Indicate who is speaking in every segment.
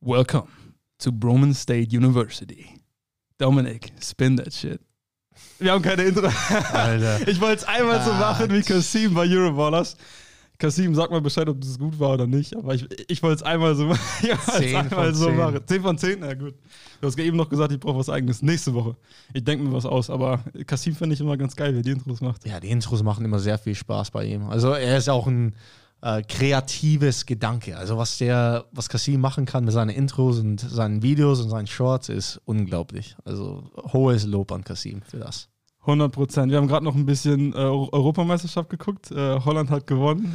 Speaker 1: Welcome to Broman State University. Dominic, spin that shit. Wir haben keine Intro.
Speaker 2: Alter.
Speaker 1: Ich wollte es einmal so machen wie Kasim bei Euroballers. Kasim, sag mal Bescheid, ob das gut war oder nicht. Aber ich wollte es einmal so machen.
Speaker 2: 10 von 10.
Speaker 1: 10 von 10? Na gut. Du hast eben noch gesagt, ich brauche was Eigenes. Nächste Woche. Ich denke mir was aus. Aber Kasim finde ich immer ganz geil, wer die Intros macht.
Speaker 2: Ja, die Intros machen immer sehr viel Spaß bei ihm. Also er ist auch ein kreatives Gedanke. Also was Kasim machen kann mit seinen Intros und seinen Videos und seinen Shorts ist unglaublich. Also hohes Lob an Kasim für das.
Speaker 1: 100%. Wir haben gerade noch ein bisschen Europameisterschaft geguckt. Holland hat gewonnen.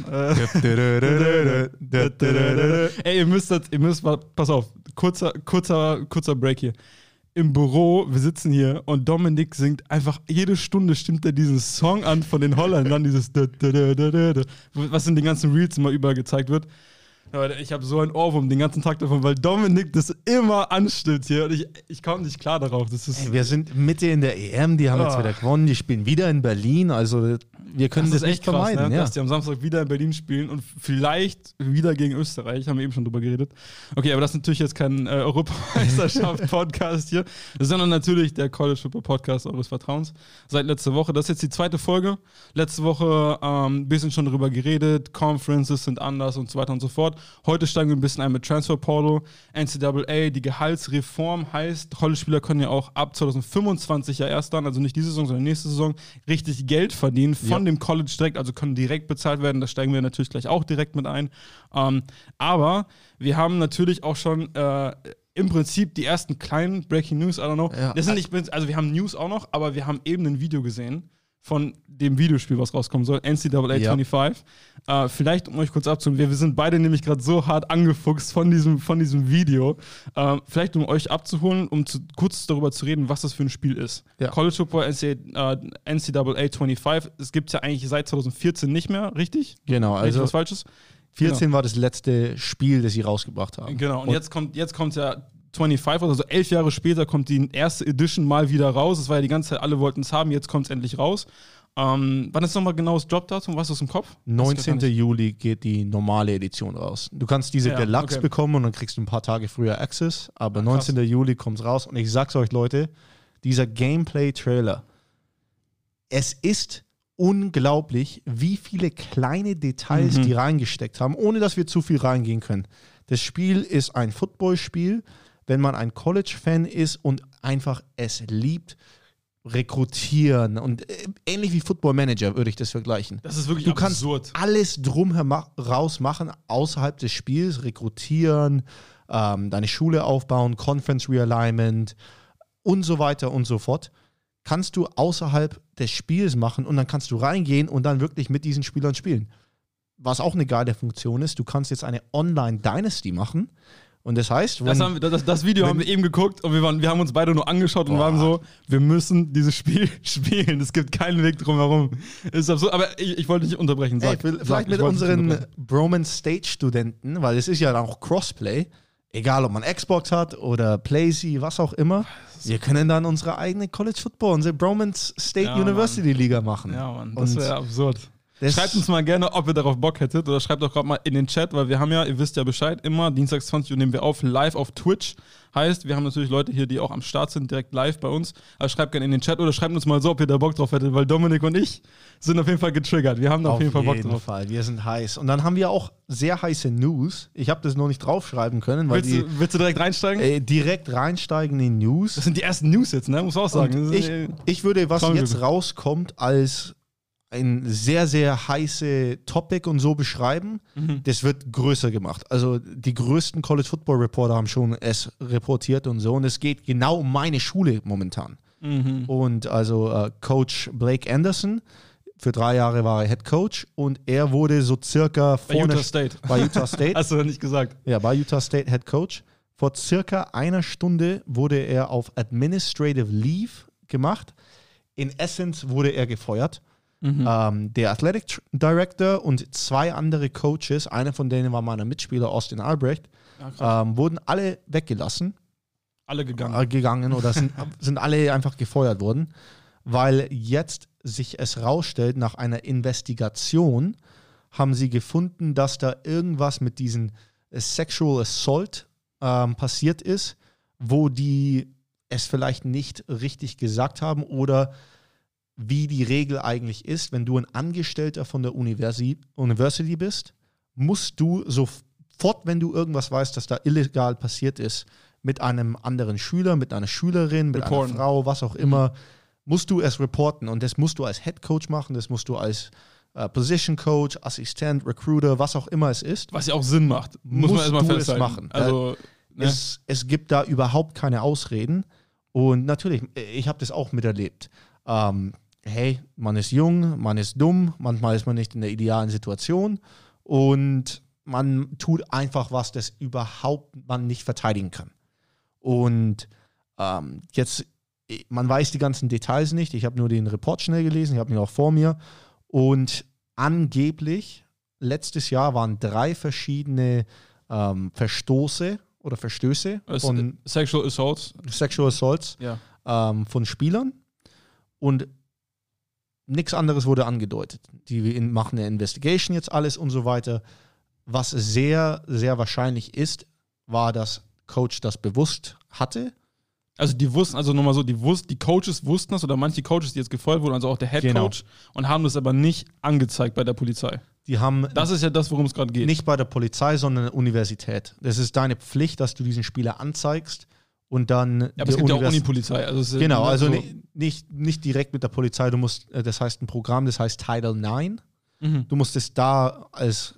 Speaker 1: Ey, ihr müsst, pass auf, kurzer Break hier. Im Büro, wir sitzen hier und Dominik singt einfach, jede Stunde stimmt er diesen Song an von den Holländern, dieses was in den ganzen Reels immer überall gezeigt wird. Ich habe so einen Ohrwurm den ganzen Tag davon, weil Dominik das immer anstimmt hier und ich komme nicht klar darauf. Das ist
Speaker 2: wir sind Mitte in der EM, die haben jetzt wieder gewonnen, die spielen wieder in Berlin, also wir können das echt vermeiden.
Speaker 1: Krass, ne?
Speaker 2: Ja.
Speaker 1: Dass die am Samstag wieder in Berlin spielen und vielleicht wieder gegen Österreich, haben wir eben schon drüber geredet. Okay, aber das ist natürlich jetzt kein Europameisterschaft-Podcast hier, sondern natürlich der College Football Podcast eures Vertrauens seit letzter Woche. Das ist jetzt die zweite Folge. Letzte Woche ein bisschen schon darüber geredet, Conferences sind anders und so weiter und so fort. Heute steigen wir ein bisschen ein mit Transfer Portal, NCAA, die Gehaltsreform heißt, College-Spieler können ja auch ab 2025 ja erst dann, also nicht diese Saison, sondern nächste Saison, richtig Geld verdienen von dem College direkt, also können direkt bezahlt werden, da steigen wir natürlich gleich auch direkt mit ein. Aber wir haben natürlich auch schon im Prinzip die ersten kleinen Breaking News, I don't know.
Speaker 2: Ja.
Speaker 1: Das sind nicht, also wir haben News auch noch, aber wir haben eben ein Video gesehen von dem Videospiel, was rauskommen soll, NCAA 25. Vielleicht, um euch kurz abzuholen, wir sind beide nämlich gerade so hart angefuchst von diesem Video. Vielleicht, um euch abzuholen, kurz darüber zu reden, was das für ein Spiel ist.
Speaker 2: Ja.
Speaker 1: College Football NCAA 25, es gibt es ja eigentlich seit 2014 nicht mehr, richtig?
Speaker 2: Genau, also
Speaker 1: was Falsches?
Speaker 2: 14 war das letzte Spiel, das sie rausgebracht haben.
Speaker 1: Genau, und jetzt kommt ja 25, also 11 Jahre später kommt die erste Edition mal wieder raus. Es war ja die ganze Zeit, alle wollten es haben, jetzt kommt es endlich raus. Wann ist nochmal genau das Drop-Datum? Was ist im Kopf?
Speaker 2: 19. Juli geht die normale Edition raus. Du kannst diese Deluxe bekommen und dann kriegst du ein paar Tage früher Access, aber 19. Juli kommt es raus und ich sag's euch, Leute, dieser Gameplay-Trailer, es ist unglaublich, wie viele kleine Details die reingesteckt haben, ohne dass wir zu viel reingehen können. Das Spiel ist ein Footballspiel, wenn man ein College-Fan ist und einfach es liebt, rekrutieren und ähnlich wie Football Manager würde ich das vergleichen.
Speaker 1: Das ist wirklich absurd.
Speaker 2: Du kannst alles raus machen außerhalb des Spiels, rekrutieren, deine Schule aufbauen, Conference Realignment und so weiter und so fort. Kannst du außerhalb des Spiels machen und dann kannst du reingehen und dann wirklich mit diesen Spielern spielen. Was auch eine geile Funktion ist, du kannst jetzt eine Online-Dynasty machen. Und das heißt,
Speaker 1: das Video haben wir eben geguckt und wir haben uns beide nur angeschaut und waren so, wir müssen dieses Spiel spielen. Es gibt keinen Weg drumherum. Ist absurd, aber ich wollte nicht unterbrechen.
Speaker 2: Vielleicht mit unseren Broman State-Studenten, weil es ist ja auch Crossplay, egal ob man Xbox hat oder PlayStation, was auch immer. Wir können dann unsere eigene College Football, unsere Broman State University Liga machen.
Speaker 1: Ja, Mann, das wäre absurd. Schreibt uns mal gerne, ob ihr darauf Bock hättet oder schreibt doch gerade mal in den Chat, weil wir haben ja, ihr wisst ja Bescheid, immer dienstags 20 Uhr nehmen wir auf, live auf Twitch. Heißt, wir haben natürlich Leute hier, die auch am Start sind, direkt live bei uns. Also schreibt gerne in den Chat oder schreibt uns mal so, ob ihr da Bock drauf hättet, weil Dominik und ich sind auf jeden Fall getriggert. Wir haben da auf jeden Fall Bock drauf. Auf jeden
Speaker 2: Fall, wir sind heiß. Und dann haben wir auch sehr heiße News. Ich habe das noch nicht draufschreiben können. Weil
Speaker 1: willst du direkt reinsteigen?
Speaker 2: Direkt reinsteigen in News.
Speaker 1: Das sind die ersten News jetzt, ne? Muss auch sagen.
Speaker 2: Ich würde, was jetzt rauskommt, als ein sehr, sehr heiße Topic und so beschreiben. Das wird größer gemacht. Also die größten College Football Reporter haben schon es reportiert und so. Und es geht genau um meine Schule momentan. Und also Coach Blake Anderson, für 3 Jahre war er Head Coach und er wurde so circa
Speaker 1: bei Utah State.
Speaker 2: Bei Utah State.
Speaker 1: Hast du nicht gesagt?
Speaker 2: Ja, bei Utah State Head Coach. Vor circa 1 Stunde wurde er auf Administrative Leave gemacht. In Essence wurde er gefeuert. Der Athletic Director und 2 andere Coaches, einer von denen war mein Mitspieler Austin Albrecht, wurden alle weggelassen.
Speaker 1: Alle gegangen
Speaker 2: oder sind alle einfach gefeuert worden, weil jetzt sich es rausstellt, nach einer Investigation haben sie gefunden, dass da irgendwas mit diesen Sexual Assault passiert ist, wo die es vielleicht nicht richtig gesagt haben oder wie die Regel eigentlich ist. Wenn du ein Angestellter von der University bist, musst du sofort, wenn du irgendwas weißt, dass da illegal passiert ist, mit einem anderen Schüler, mit einer Schülerin, mit einer Frau, was auch immer, musst du es reporten. Und das musst du als Head Coach machen, das musst du als Position Coach, Assistent, Recruiter, was auch immer es ist.
Speaker 1: Was ja auch Sinn macht. Muss man erstmal festhalten. Es machen.
Speaker 2: Also, es gibt da überhaupt keine Ausreden. Und natürlich, ich habe das auch miterlebt. Hey, man ist jung, man ist dumm, manchmal ist man nicht in der idealen Situation und man tut einfach was, das überhaupt man nicht verteidigen kann. Und jetzt, man weiß die ganzen Details nicht. Ich habe nur den Report schnell gelesen, ich habe ihn auch vor mir. Und angeblich, letztes Jahr waren 3 verschiedene Verstöße von
Speaker 1: Sexual Assaults
Speaker 2: ja. Von Spielern. Und nichts anderes wurde angedeutet. Die machen eine Investigation jetzt alles und so weiter. Was sehr, sehr wahrscheinlich ist, war, dass Coach das bewusst hatte.
Speaker 1: Also die wussten, also nochmal so, die Coaches wussten das oder manche Coaches, die jetzt gefeuert wurden, also auch der Head Coach, und haben das aber nicht angezeigt bei der Polizei. Das ist ja das, worum es gerade geht.
Speaker 2: Nicht bei der Polizei, sondern der Universität. Das ist deine Pflicht, dass du diesen Spieler anzeigst und dann.
Speaker 1: Ja, aber es gibt ja auch Unipolizei. Also
Speaker 2: genau, also so nicht direkt mit der Polizei. Du musst, das heißt ein Programm, das heißt Title IX. Du musst es da als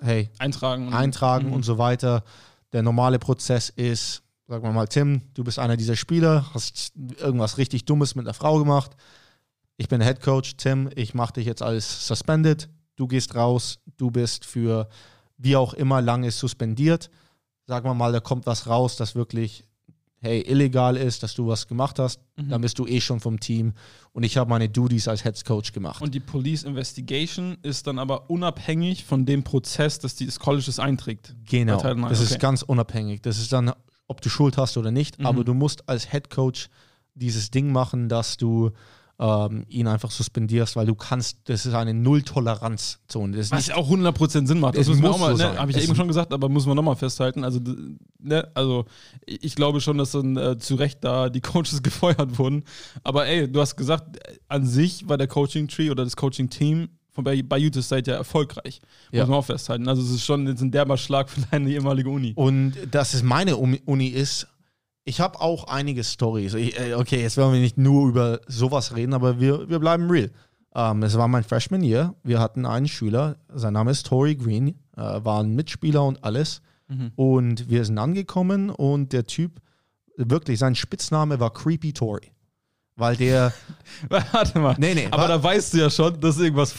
Speaker 2: eintragen und so weiter. Der normale Prozess ist, sagen wir mal, Tim, du bist einer dieser Spieler, hast irgendwas richtig Dummes mit einer Frau gemacht. Ich bin Head Coach, Tim, ich mache dich jetzt als suspended. Du gehst raus, du bist für wie auch immer lange suspendiert. Sagen wir mal, da kommt was raus, das wirklich, hey, illegal ist, dass du was gemacht hast, dann bist du schon vom Team und ich habe meine Duties als Head Coach gemacht.
Speaker 1: Und die Police Investigation ist dann aber unabhängig von dem Prozess, dass das College es einträgt.
Speaker 2: Genau, das ist ganz unabhängig. Das ist dann, ob du Schuld hast oder nicht, aber du musst als Head Coach dieses Ding machen, dass du ihn einfach suspendierst, weil du kannst, das ist eine Null-Toleranz-Zone.
Speaker 1: Was ja auch 100% Sinn macht. Das muss man auch mal, habe ich ja eben schon gesagt, aber muss man nochmal festhalten. Also, also ich glaube schon, dass dann zu Recht da die Coaches gefeuert wurden. Aber ey, du hast gesagt, an sich war der Coaching-Tree oder das Coaching-Team bei Utah State ja erfolgreich. Muss man auch festhalten. Also es ist schon jetzt ein derber Schlag für deine ehemalige Uni.
Speaker 2: Und dass es meine Uni ist, ich habe auch einige Storys. Okay, jetzt wollen wir nicht nur über sowas reden, aber wir bleiben real. Es war mein Freshman Year. Wir hatten einen Schüler, sein Name ist Tory Green, war ein Mitspieler und alles. Und wir sind angekommen und der Typ, wirklich, sein Spitzname war Creepy Tory. Weil der.
Speaker 1: Warte mal. Nee, aber da weißt du ja schon, dass irgendwas.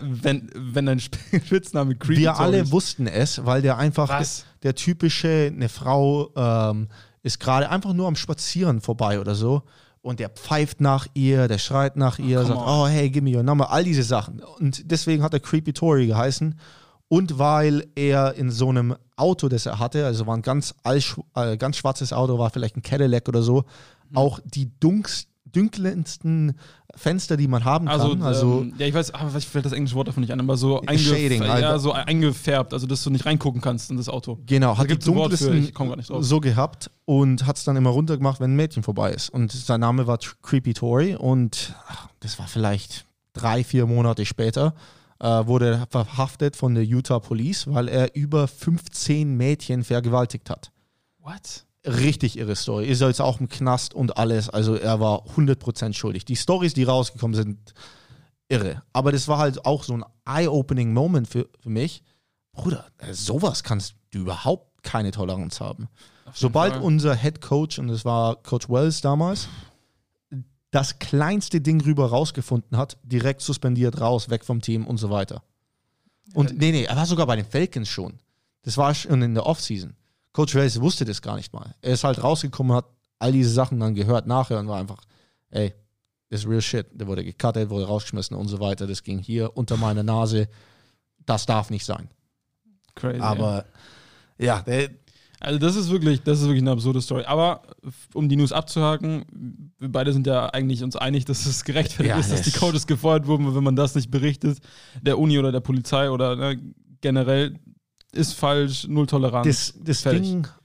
Speaker 1: Wenn dein Spitzname Creepy Tory ist.
Speaker 2: Wir alle wussten es, weil der einfach. Der typische, eine Frau ist gerade einfach nur am Spazieren vorbei oder so. Und der pfeift nach ihr, der schreit nach ihr, sagt, oh, hey, give me your number, all diese Sachen. Und deswegen hat er Creepy Tory geheißen. Und weil er in so einem Auto, das er hatte, also war ein ganz schwarzes Auto, war vielleicht ein Cadillac oder so, auch die dunkelsten Fenster, die man haben kann.
Speaker 1: Ja, ich weiß, aber ich fällt das englische Wort davon nicht an, aber so
Speaker 2: Shading,
Speaker 1: so eingefärbt, also dass du nicht reingucken kannst in das Auto.
Speaker 2: Genau, hat die dunkelsten
Speaker 1: ich komme gar nicht drauf.
Speaker 2: So gehabt und hat es dann immer runtergemacht, wenn ein Mädchen vorbei ist. Und sein Name war Creepy Tory und das war vielleicht 3-4 Monate später, wurde er verhaftet von der Utah Police, weil er über 15 Mädchen vergewaltigt hat.
Speaker 1: What?
Speaker 2: Richtig irre Story. Ist jetzt auch im Knast und alles. Also er war 100% schuldig. Die Storys, die rausgekommen sind, irre. Aber das war halt auch so ein eye-opening Moment für mich. Bruder, sowas kannst du überhaupt keine Toleranz haben. Sobald unser Head Coach, und das war Coach Wells damals, das kleinste Ding rüber rausgefunden hat, direkt suspendiert, raus, weg vom Team und so weiter. Und nee, er war sogar bei den Falcons schon. Das war schon in der Offseason. Coach Wells wusste das gar nicht mal. Er ist halt rausgekommen, hat all diese Sachen dann gehört nachher und war einfach, ey, das ist real shit. Der wurde gecuttet, wurde rausgeschmissen und so weiter. Das ging hier unter meiner Nase. Das darf nicht sein.
Speaker 1: Crazy.
Speaker 2: Aber ja,
Speaker 1: also das ist wirklich eine absurde Story. Aber um die News abzuhaken, wir beide sind ja eigentlich uns einig, dass es gerechtfertigt ist, dass die Coaches gefeuert wurden, wenn man das nicht berichtet, der Uni oder der Polizei oder generell ist falsch, Null Toleranz.
Speaker 2: Das Ding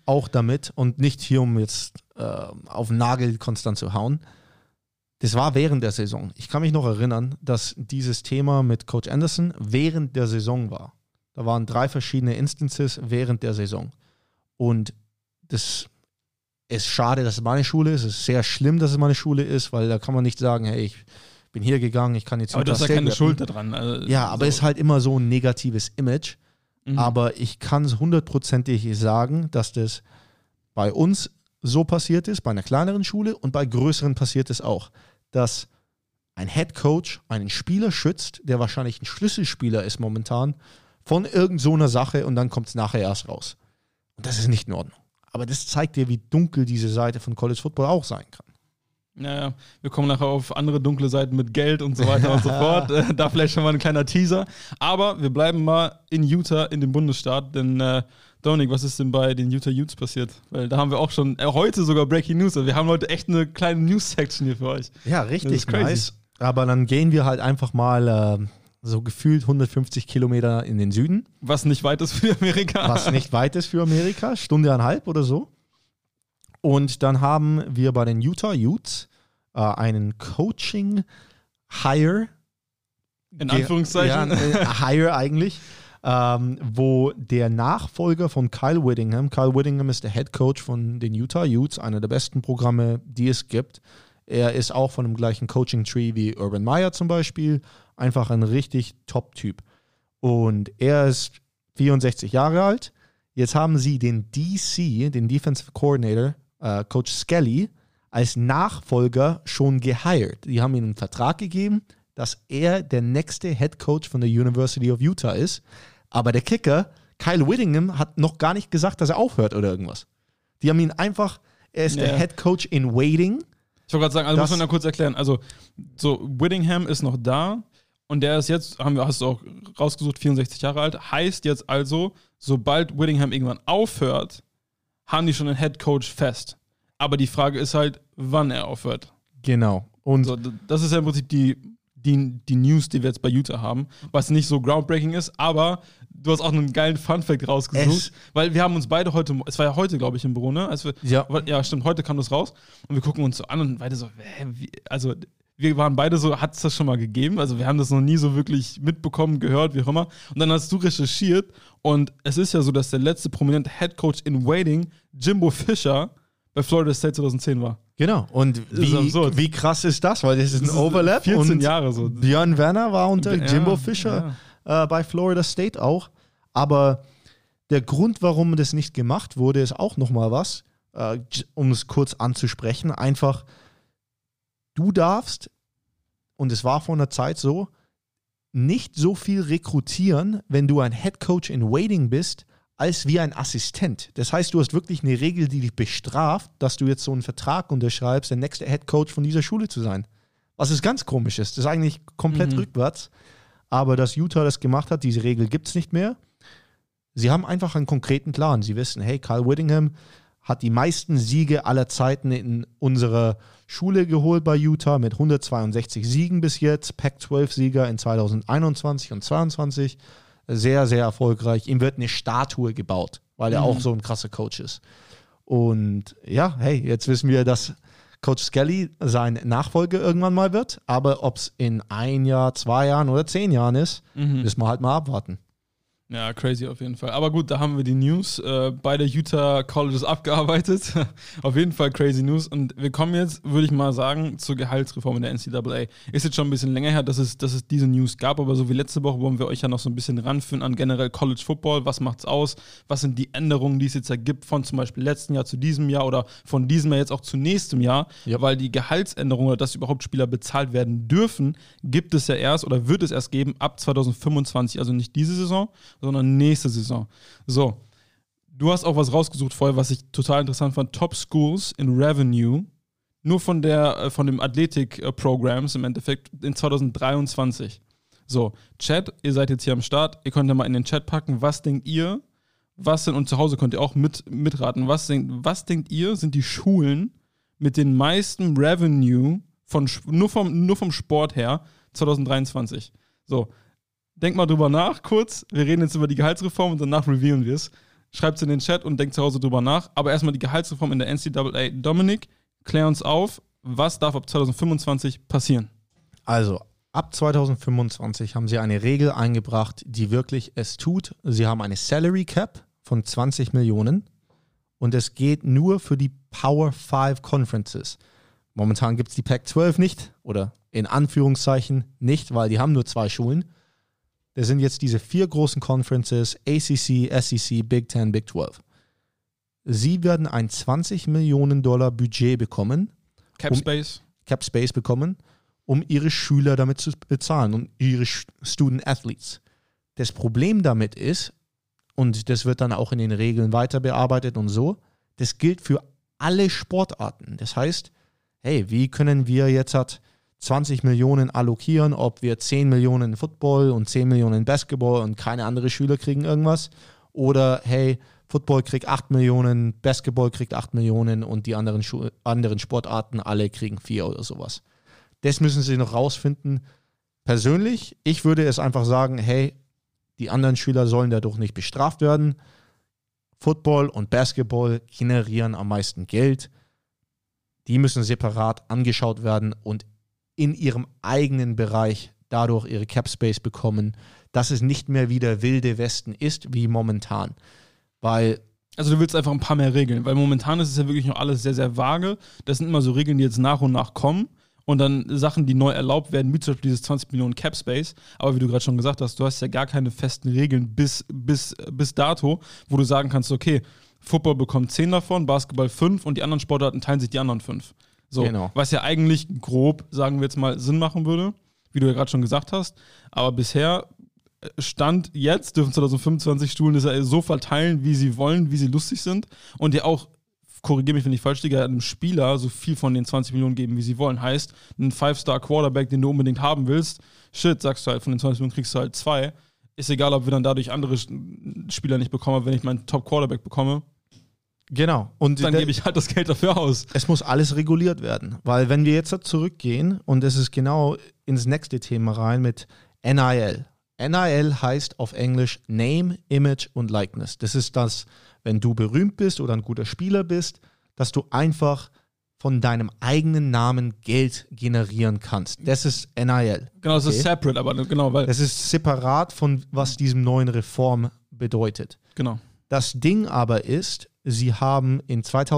Speaker 2: auch damit und nicht hier, um jetzt auf den Nagel konstant zu hauen. Das war während der Saison. Ich kann mich noch erinnern, dass dieses Thema mit Coach Anderson während der Saison war. Da waren 3 verschiedene Instances während der Saison. Und das ist schade, dass es meine Schule ist. Es ist sehr schlimm, dass es meine Schule ist, weil da kann man nicht sagen, hey, ich bin hier gegangen, ich kann jetzt...
Speaker 1: Aber du hast ja keine Schuld daran.
Speaker 2: Also ja, aber es ist halt immer so ein negatives Image. Aber ich kann es 100%ig sagen, dass das bei uns so passiert ist, bei einer kleineren Schule und bei größeren passiert es auch, dass ein Head Coach einen Spieler schützt, der wahrscheinlich ein Schlüsselspieler ist momentan, von irgend so einer Sache und dann kommt es nachher erst raus. Und das ist nicht in Ordnung. Aber das zeigt dir, wie dunkel diese Seite von College Football auch sein kann.
Speaker 1: Naja, wir kommen nachher auf andere dunkle Seiten mit Geld und so weiter und so fort. Da vielleicht schon mal ein kleiner Teaser. Aber wir bleiben mal in Utah, in dem Bundesstaat. Denn, Dominik, was ist denn bei den Utah Utes passiert? Weil da haben wir auch schon heute sogar Breaking News. Also wir haben heute echt eine kleine News-Section hier für euch.
Speaker 2: Ja, richtig nice. Aber dann gehen wir halt einfach mal so gefühlt 150 Kilometer in den Süden.
Speaker 1: Was nicht weit ist für Amerika.
Speaker 2: Was nicht weit ist für Amerika. Stunde eineinhalb oder so. Und dann haben wir bei den Utah Utes einen Coaching-Hire.
Speaker 1: In Anführungszeichen.
Speaker 2: Ja, Hire eigentlich. Wo der Nachfolger von Kyle Whittingham ist der Head Coach von den Utah Utes, einer der besten Programme, die es gibt. Er ist auch von dem gleichen Coaching-Tree wie Urban Meyer zum Beispiel. Einfach ein richtig Top-Typ. Und er ist 64 Jahre alt. Jetzt haben sie den DC, den Defensive Coordinator, Coach Skelly, als Nachfolger schon gehired. Die haben ihm einen Vertrag gegeben, dass er der nächste Head Coach von der University of Utah ist. Aber der Kicker, Kyle Whittingham, hat noch gar nicht gesagt, dass er aufhört oder irgendwas. Die haben ihn einfach, er ist der Head Coach in Waiting.
Speaker 1: Ich wollte gerade sagen, also muss man da kurz erklären. Also, so Whittingham ist noch da und der ist jetzt, hast du auch rausgesucht, 64 Jahre alt. Heißt jetzt also, sobald Whittingham irgendwann aufhört, haben die schon einen Head Coach fest. Aber die Frage ist halt, wann er aufhört.
Speaker 2: Genau. Und
Speaker 1: so, das ist ja im Prinzip die News, die wir jetzt bei Utah haben, was nicht so groundbreaking ist, aber du hast auch einen geilen Funfact rausgesucht, weil wir haben uns beide heute, es war ja heute, glaube ich, im Büro, ne? Ja, stimmt, heute kam das raus und wir gucken uns so an und beide so, also wir waren beide so, hat es das schon mal gegeben? Also wir haben das noch nie so wirklich mitbekommen, gehört, wie auch immer. Und dann hast du recherchiert und es ist ja so, dass der letzte prominente Head Coach in Waiting, Jimbo Fisher, bei Florida State 2010 war.
Speaker 2: Genau. Und wie krass ist das? Weil das ist ein Overlap.
Speaker 1: 14
Speaker 2: und
Speaker 1: Jahre so.
Speaker 2: Björn Werner war unter Jimbo Fisher bei Florida State auch. Aber der Grund, warum das nicht gemacht wurde, ist auch nochmal was, um es kurz anzusprechen. Einfach, du darfst, und es war vor einer Zeit so, nicht so viel rekrutieren, wenn du ein Head Coach in Waiting bist, als wie ein Assistent. Das heißt, du hast wirklich eine Regel, die dich bestraft, dass du jetzt so einen Vertrag unterschreibst, der nächste Head Coach von dieser Schule zu sein. Was ist ganz komisch ist. Das ist eigentlich komplett rückwärts. Aber dass Utah das gemacht hat, diese Regel gibt es nicht mehr. Sie haben einfach einen konkreten Plan. Sie wissen, hey, Kyle Whittingham hat die meisten Siege aller Zeiten in unserer Schule geholt bei Utah mit 162 Siegen bis jetzt, Pac-12-Sieger in 2021 und 2022. Sehr, sehr erfolgreich. Ihm wird eine Statue gebaut, weil er auch so ein krasser Coach ist. Und ja, hey, jetzt wissen wir, dass Coach Skelly sein Nachfolger irgendwann mal wird. Aber ob es in 1 Jahr, 2 Jahren oder 10 Jahren ist, müssen wir halt mal abwarten.
Speaker 1: Ja, crazy auf jeden Fall. Aber gut, da haben wir die News bei der Utah Colleges abgearbeitet. Auf jeden Fall crazy News. Und wir kommen jetzt, würde ich mal sagen, zur Gehaltsreform in der NCAA. Ist jetzt schon ein bisschen länger her, dass es diese News gab, aber so wie letzte Woche wollen wir euch ja noch so ein bisschen ranführen an generell College Football. Was macht's aus? Was sind die Änderungen, die es jetzt ergibt von zum Beispiel letzten Jahr zu diesem Jahr oder von diesem Jahr jetzt auch zu nächstem Jahr? Ja. Weil die Gehaltsänderungen oder dass überhaupt Spieler bezahlt werden dürfen, gibt es ja erst oder wird es erst geben ab 2025. Also nicht diese Saison, sondern nächste Saison. So, du hast auch was rausgesucht vorher, was ich total interessant fand. Top Schools in Revenue, nur von dem Athletik-Programs im Endeffekt in 2023. So, Chat, ihr seid jetzt hier am Start, ihr könnt ja mal in den Chat packen, was denkt ihr, und zu Hause könnt ihr auch mitraten, was denkt ihr, sind die Schulen mit den meisten Revenue nur vom Sport her 2023? So, denk mal drüber nach, kurz. Wir reden jetzt über die Gehaltsreform und danach revealen wir es. Schreibt es in den Chat und denkt zu Hause drüber nach. Aber erstmal die Gehaltsreform in der NCAA. Dominik, klär uns auf, was darf ab 2025 passieren?
Speaker 2: Also, ab 2025 haben sie eine Regel eingebracht, die wirklich es tut. Sie haben eine Salary Cap von 20 Millionen und es geht nur für die Power 5 Conferences. Momentan gibt es die Pac-12 nicht oder in Anführungszeichen nicht, weil die haben nur 2 Schulen. Das sind jetzt diese 4 großen Conferences, ACC, SEC, Big 10, Big 12. Sie werden ein $20 Millionen Budget bekommen.
Speaker 1: Cap Space
Speaker 2: bekommen, um ihre Schüler damit zu bezahlen und ihre Student Athletes. Das Problem damit ist, und das wird dann auch in den Regeln weiter bearbeitet und so, das gilt für alle Sportarten. Das heißt, hey, wie können wir jetzt 20 Millionen allokieren, ob wir 10 Millionen in Football und 10 Millionen in Basketball und keine anderen Schüler kriegen irgendwas? Oder hey, Football kriegt 8 Millionen, Basketball kriegt 8 Millionen und die anderen Sportarten alle kriegen 4 oder sowas. Das müssen sie noch rausfinden. Persönlich, ich würde es einfach sagen, hey, die anderen Schüler sollen dadurch nicht bestraft werden. Football und Basketball generieren am meisten Geld. Die müssen separat angeschaut werden und in ihrem eigenen Bereich dadurch ihre Cap Space bekommen, dass es nicht mehr wie der wilde Westen ist, wie momentan. Weil
Speaker 1: also du willst einfach ein paar mehr Regeln, weil momentan ist es ja wirklich noch alles sehr, sehr vage. Das sind immer so Regeln, die jetzt nach und nach kommen und dann Sachen, die neu erlaubt werden, wie zum Beispiel dieses 20 Millionen Cap Space. Aber wie du gerade schon gesagt hast, du hast ja gar keine festen Regeln bis dato, wo du sagen kannst, okay, Football bekommt 10 davon, Basketball 5 und die anderen Sportarten teilen sich die anderen 5. So,
Speaker 2: genau.
Speaker 1: Was ja eigentlich grob, sagen wir jetzt mal, Sinn machen würde, wie du ja gerade schon gesagt hast. Aber bisher Stand jetzt dürfen 2025 Schulen das ja so verteilen, wie sie wollen, wie sie lustig sind und ja auch, korrigiere mich, wenn ich falsch liege, einem Spieler so viel von den 20 Millionen geben, wie sie wollen. Heißt, ein 5-Star-Quarterback, den du unbedingt haben willst, shit, sagst du halt, von den 20 Millionen kriegst du halt 2. Ist egal, ob wir dann dadurch andere Spieler nicht bekommen, wenn ich meinen Top-Quarterback bekomme.
Speaker 2: Genau.
Speaker 1: Und dann gebe ich halt das Geld dafür aus.
Speaker 2: Es muss alles reguliert werden, weil wenn wir jetzt zurückgehen und es ist genau ins nächste Thema rein mit NIL. NIL heißt auf Englisch Name, Image und Likeness. Das ist das, wenn du berühmt bist oder ein guter Spieler bist, dass du einfach von deinem eigenen Namen Geld generieren kannst. Das ist NIL.
Speaker 1: Genau, das ist separate, aber genau, weil
Speaker 2: das ist separat von was diesem neuen Reform bedeutet.
Speaker 1: Genau.
Speaker 2: Das Ding aber ist, sie haben in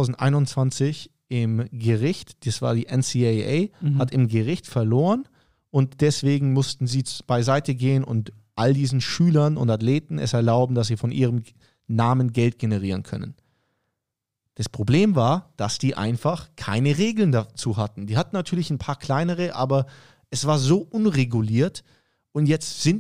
Speaker 2: 2021 im Gericht, das war die NCAA, hat im Gericht verloren und deswegen mussten sie beiseite gehen und all diesen Schülern und Athleten es erlauben, dass sie von ihrem Namen Geld generieren können. Das Problem war, dass die einfach keine Regeln dazu hatten. Die hatten natürlich ein paar kleinere, aber es war so unreguliert und jetzt sind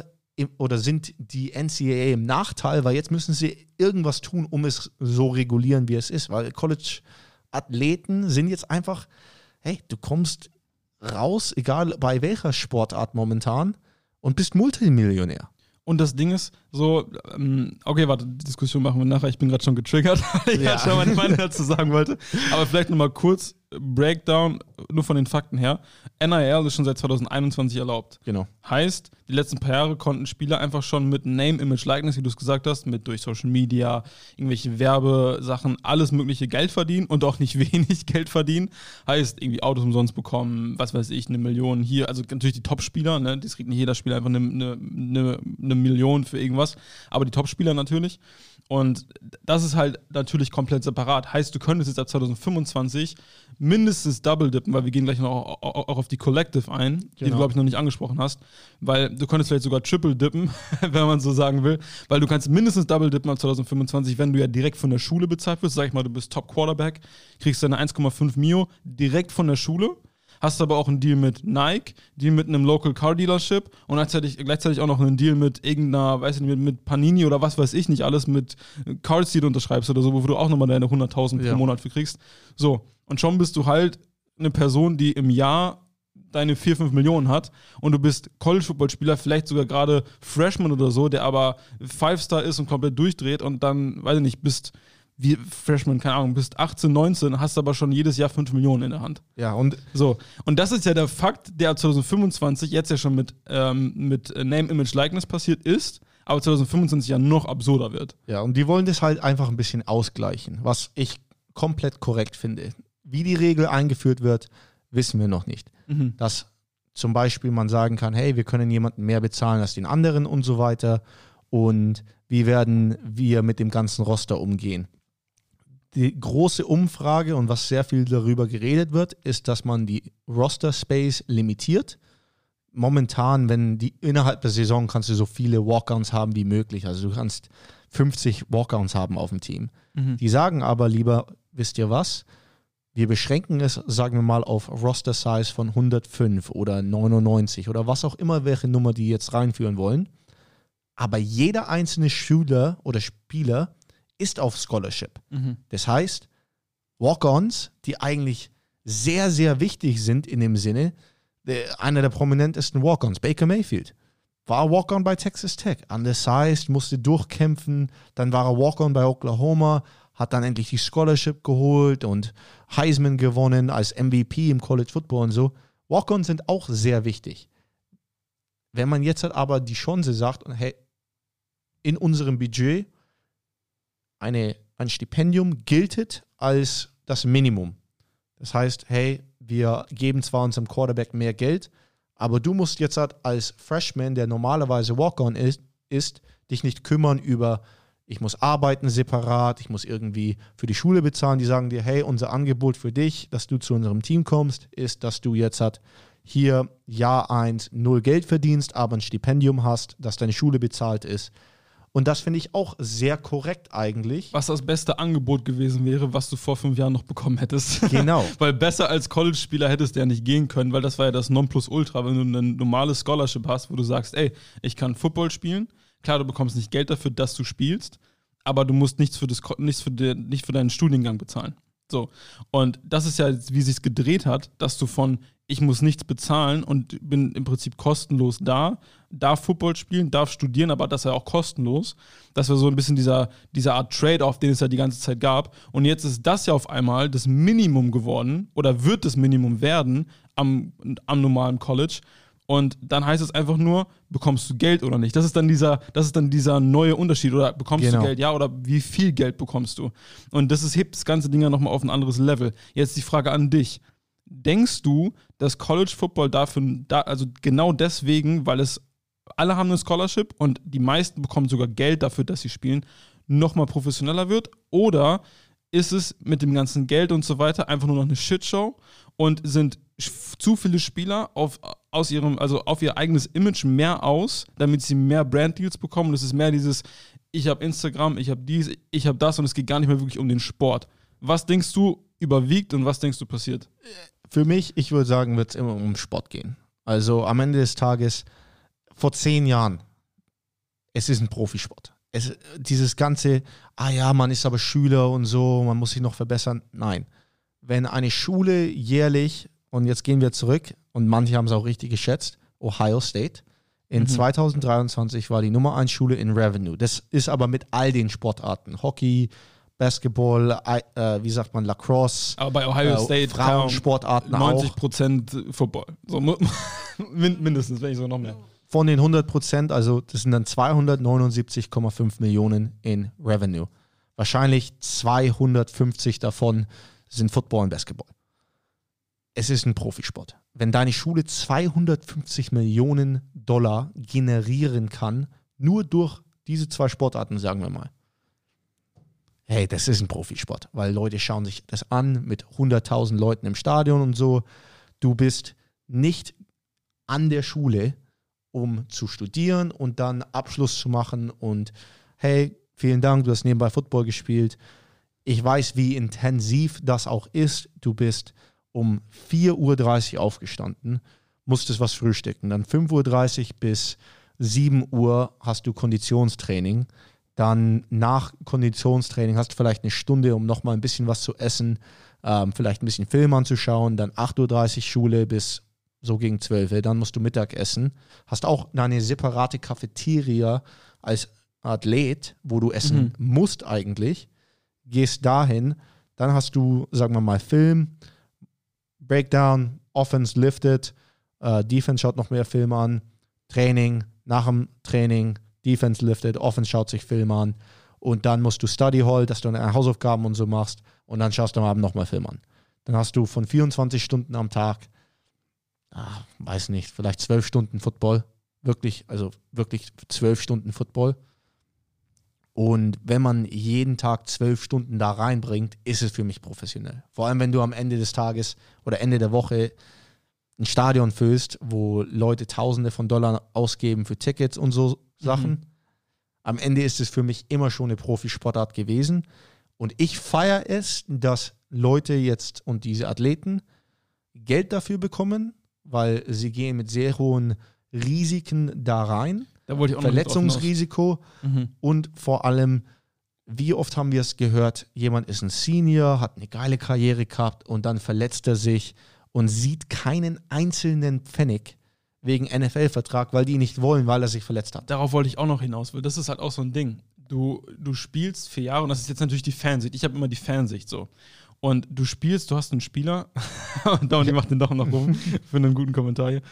Speaker 2: sind die NCAA im Nachteil, weil jetzt müssen sie irgendwas tun, um es so regulieren, wie es ist. Weil College-Athleten sind jetzt einfach, hey, du kommst raus, egal bei welcher Sportart momentan, und bist Multimillionär.
Speaker 1: Und das Ding ist so, okay, warte, die Diskussion machen wir nachher, ich bin gerade schon getriggert, weil ich schon meine Meinung dazu sagen wollte. Aber vielleicht nochmal kurz Breakdown, nur von den Fakten her. NIL ist schon seit 2021 erlaubt.
Speaker 2: Genau.
Speaker 1: Heißt, die letzten paar Jahre konnten Spieler einfach schon mit Name, Image, Likeness, wie du es gesagt hast, mit durch Social Media, irgendwelche Werbesachen, alles mögliche Geld verdienen und auch nicht wenig Geld verdienen. Heißt, irgendwie Autos umsonst bekommen, was weiß ich, 1 Million hier. Also natürlich die Top-Spieler, ne? Das kriegt nicht jeder Spieler einfach eine Million für irgendwas. Aber die Top-Spieler natürlich. Und das ist halt natürlich komplett separat. Heißt, du könntest jetzt ab 2025 mindestens Double-Dippen, weil wir gehen gleich noch auch auf die Collective ein, die du, glaube ich, noch nicht angesprochen hast. Weil du könntest vielleicht sogar Triple-Dippen, wenn man so sagen will. Weil du kannst mindestens Double-Dippen ab 2025, wenn du ja direkt von der Schule bezahlt wirst. Sag ich mal, du bist Top-Quarterback, kriegst deine 1,5 Mio direkt von der Schule. Hast aber auch einen Deal mit Nike, Deal mit einem Local Car Dealership und gleichzeitig auch noch einen Deal mit irgendeiner, weiß ich nicht, mit Panini oder was weiß ich nicht alles, mit Cards, die du unterschreibst oder so, wo du auch nochmal deine 100.000 pro Monat für kriegst. So, und schon bist du halt eine Person, die im Jahr deine 4-5 Millionen hat und du bist College-Football-Spieler, vielleicht sogar gerade Freshman oder so, der aber 5-Star ist und komplett durchdreht und dann, weiß ich nicht, bist wie Freshman, keine Ahnung, bist 18, 19, hast aber schon jedes Jahr 5 Millionen in der Hand.
Speaker 2: Ja, und
Speaker 1: so. Und das ist ja der Fakt, der ab 2025 jetzt ja schon mit Name, Image, Likeness passiert ist, aber 2025 ja noch absurder wird.
Speaker 2: Ja, und die wollen das halt einfach ein bisschen ausgleichen, was ich komplett korrekt finde. Wie die Regel eingeführt wird, wissen wir noch nicht. Dass zum Beispiel man sagen kann, hey, wir können jemanden mehr bezahlen als den anderen und so weiter. Und wie werden wir mit dem ganzen Roster umgehen? Die große Umfrage und was sehr viel darüber geredet wird, ist, dass man die Roster-Space limitiert. Momentan, innerhalb der Saison kannst du so viele Walk-Ons haben wie möglich. Also du kannst 50 Walk-Ons haben auf dem Team. Die sagen aber lieber, wisst ihr was? Wir beschränken es, sagen wir mal, auf Roster-Size von 105 oder 99 oder was auch immer, welche Nummer die jetzt reinführen wollen. Aber jeder einzelne Schüler oder Spieler ist auf Scholarship. Das heißt, Walk-Ons, die eigentlich sehr, sehr wichtig sind in dem Sinne, einer der prominentesten Walk-Ons, Baker Mayfield, war Walk-On bei Texas Tech. Undersized, musste durchkämpfen, dann war er Walk-On bei Oklahoma, hat dann endlich die Scholarship geholt und Heisman gewonnen als MVP im College Football und so. Walk-Ons sind auch sehr wichtig. Wenn man jetzt halt aber die Chance sagt, hey, in unserem Budget ein Stipendium gilt als das Minimum. Das heißt, hey, wir geben zwar unserem Quarterback mehr Geld, aber du musst jetzt halt als Freshman, der normalerweise Walk-On ist, dich nicht kümmern über, ich muss arbeiten separat, ich muss irgendwie für die Schule bezahlen. Die sagen dir, hey, unser Angebot für dich, dass du zu unserem Team kommst, ist, dass du jetzt halt hier Jahr 1 0 Geld verdienst, aber ein Stipendium hast, dass deine Schule bezahlt ist. Und das finde ich auch sehr korrekt eigentlich.
Speaker 1: Was das beste Angebot gewesen wäre, was du vor 5 Jahren noch bekommen hättest.
Speaker 2: Genau.
Speaker 1: Weil besser als College-Spieler hättest du ja nicht gehen können, weil das war ja das Nonplusultra, wenn du ein normales Scholarship hast, wo du sagst, ey, ich kann Football spielen. Klar, du bekommst nicht Geld dafür, dass du spielst, aber du musst nicht für deinen Studiengang bezahlen. So. Und das ist ja, wie sich's gedreht hat, dass du von ich muss nichts bezahlen und bin im Prinzip kostenlos darf Football spielen, darf studieren, aber das ist ja auch kostenlos. Das war so ein bisschen dieser Art Trade-off, den es ja die ganze Zeit gab. Und jetzt ist das ja auf einmal das Minimum geworden oder wird das Minimum werden am normalen College. Und dann heißt es einfach nur, bekommst du Geld oder nicht? Das ist dann dieser neue Unterschied. Oder bekommst du Geld, ja, oder wie viel Geld bekommst du? Und hebt das ganze Ding ja nochmal auf ein anderes Level. Jetzt die Frage an dich. Denkst du, dass College Football also genau deswegen, weil alle haben eine Scholarship und die meisten bekommen sogar Geld dafür, dass sie spielen, nochmal professioneller wird? Oder ist es mit dem ganzen Geld und so weiter einfach nur noch eine Shitshow und sind zu viele Spieler auf ihr eigenes Image mehr aus, damit sie mehr Branddeals bekommen? Und es ist mehr dieses, ich habe Instagram, ich habe dies, ich habe das und es geht gar nicht mehr wirklich um den Sport. Was denkst du überwiegt und was denkst du passiert?
Speaker 2: Für mich, ich würde sagen, wird es immer um Sport gehen. Also am Ende des Tages, vor 10 Jahren, es ist ein Profisport. Dieses ganze, man ist aber Schüler und so, man muss sich noch verbessern. Nein. Wenn eine Schule jährlich, und jetzt gehen wir zurück, und manche haben es auch richtig geschätzt, Ohio State, in 2023 war die Nummer 1 Schule in Revenue. Das ist aber mit all den Sportarten. Hockey, Basketball, Lacrosse.
Speaker 1: Aber bei Ohio State
Speaker 2: Frauensportarten
Speaker 1: 90% Football. So, mindestens, wenn nicht so noch mehr.
Speaker 2: Von den 100%, also das sind dann 279,5 Millionen in Revenue. Wahrscheinlich 250 davon sind Football und Basketball. Es ist ein Profisport. Wenn deine Schule 250 Millionen Dollar generieren kann, nur durch diese 2 Sportarten, sagen wir mal, hey, das ist ein Profisport, weil Leute schauen sich das an mit 100.000 Leuten im Stadion und so. Du bist nicht an der Schule, um zu studieren und dann Abschluss zu machen und hey, vielen Dank, du hast nebenbei Football gespielt. Ich weiß, wie intensiv das auch ist. Du bist um 4.30 Uhr aufgestanden, musstest was frühstücken. Dann 5.30 Uhr bis 7 Uhr hast du Konditionstraining. Dann nach Konditionstraining hast du vielleicht eine Stunde, um nochmal ein bisschen was zu essen, vielleicht ein bisschen Film anzuschauen. Dann 8.30 Uhr Schule bis so gegen 12 Uhr. Dann musst du Mittag essen. Hast auch eine separate Cafeteria als Athlet, wo du essen musst eigentlich. Gehst dahin. Dann hast du, sagen wir mal, Film, Breakdown, Offense lifted, Defense schaut noch mehr Filme an, Training, nach dem Training Defense liftet, Offense schaut sich Film an und dann musst du Study Hall, dass du deine Hausaufgaben und so machst und dann schaust du am Abend nochmal Film an. Dann hast du von 24 Stunden am Tag, weiß nicht, vielleicht 12 Stunden Football. Wirklich 12 Stunden Football. Und wenn man jeden Tag 12 Stunden da reinbringt, ist es für mich professionell. Vor allem, wenn du am Ende des Tages oder Ende der Woche ein Stadion füllst, wo Leute Tausende von Dollar ausgeben für Tickets und so Sachen. Am Ende ist es für mich immer schon eine Profisportart gewesen. Und ich feiere es, dass Leute jetzt und diese Athleten Geld dafür bekommen, weil sie gehen mit sehr hohen Risiken da rein.
Speaker 1: Da wollte ich auch
Speaker 2: Verletzungsrisiko und vor allem, wie oft haben wir es gehört, jemand ist ein Senior, hat eine geile Karriere gehabt und dann verletzt er sich und sieht keinen einzelnen Pfennig wegen NFL-Vertrag, weil die nicht wollen, weil er sich verletzt hat.
Speaker 1: Darauf wollte ich auch noch hinaus, weil das ist halt auch so ein Ding. Du spielst 4 Jahre und das ist jetzt natürlich die Fansicht. Ich habe immer die Fansicht so. Und du hast einen Spieler und Downey macht den doch noch rum für einen guten Kommentar hier.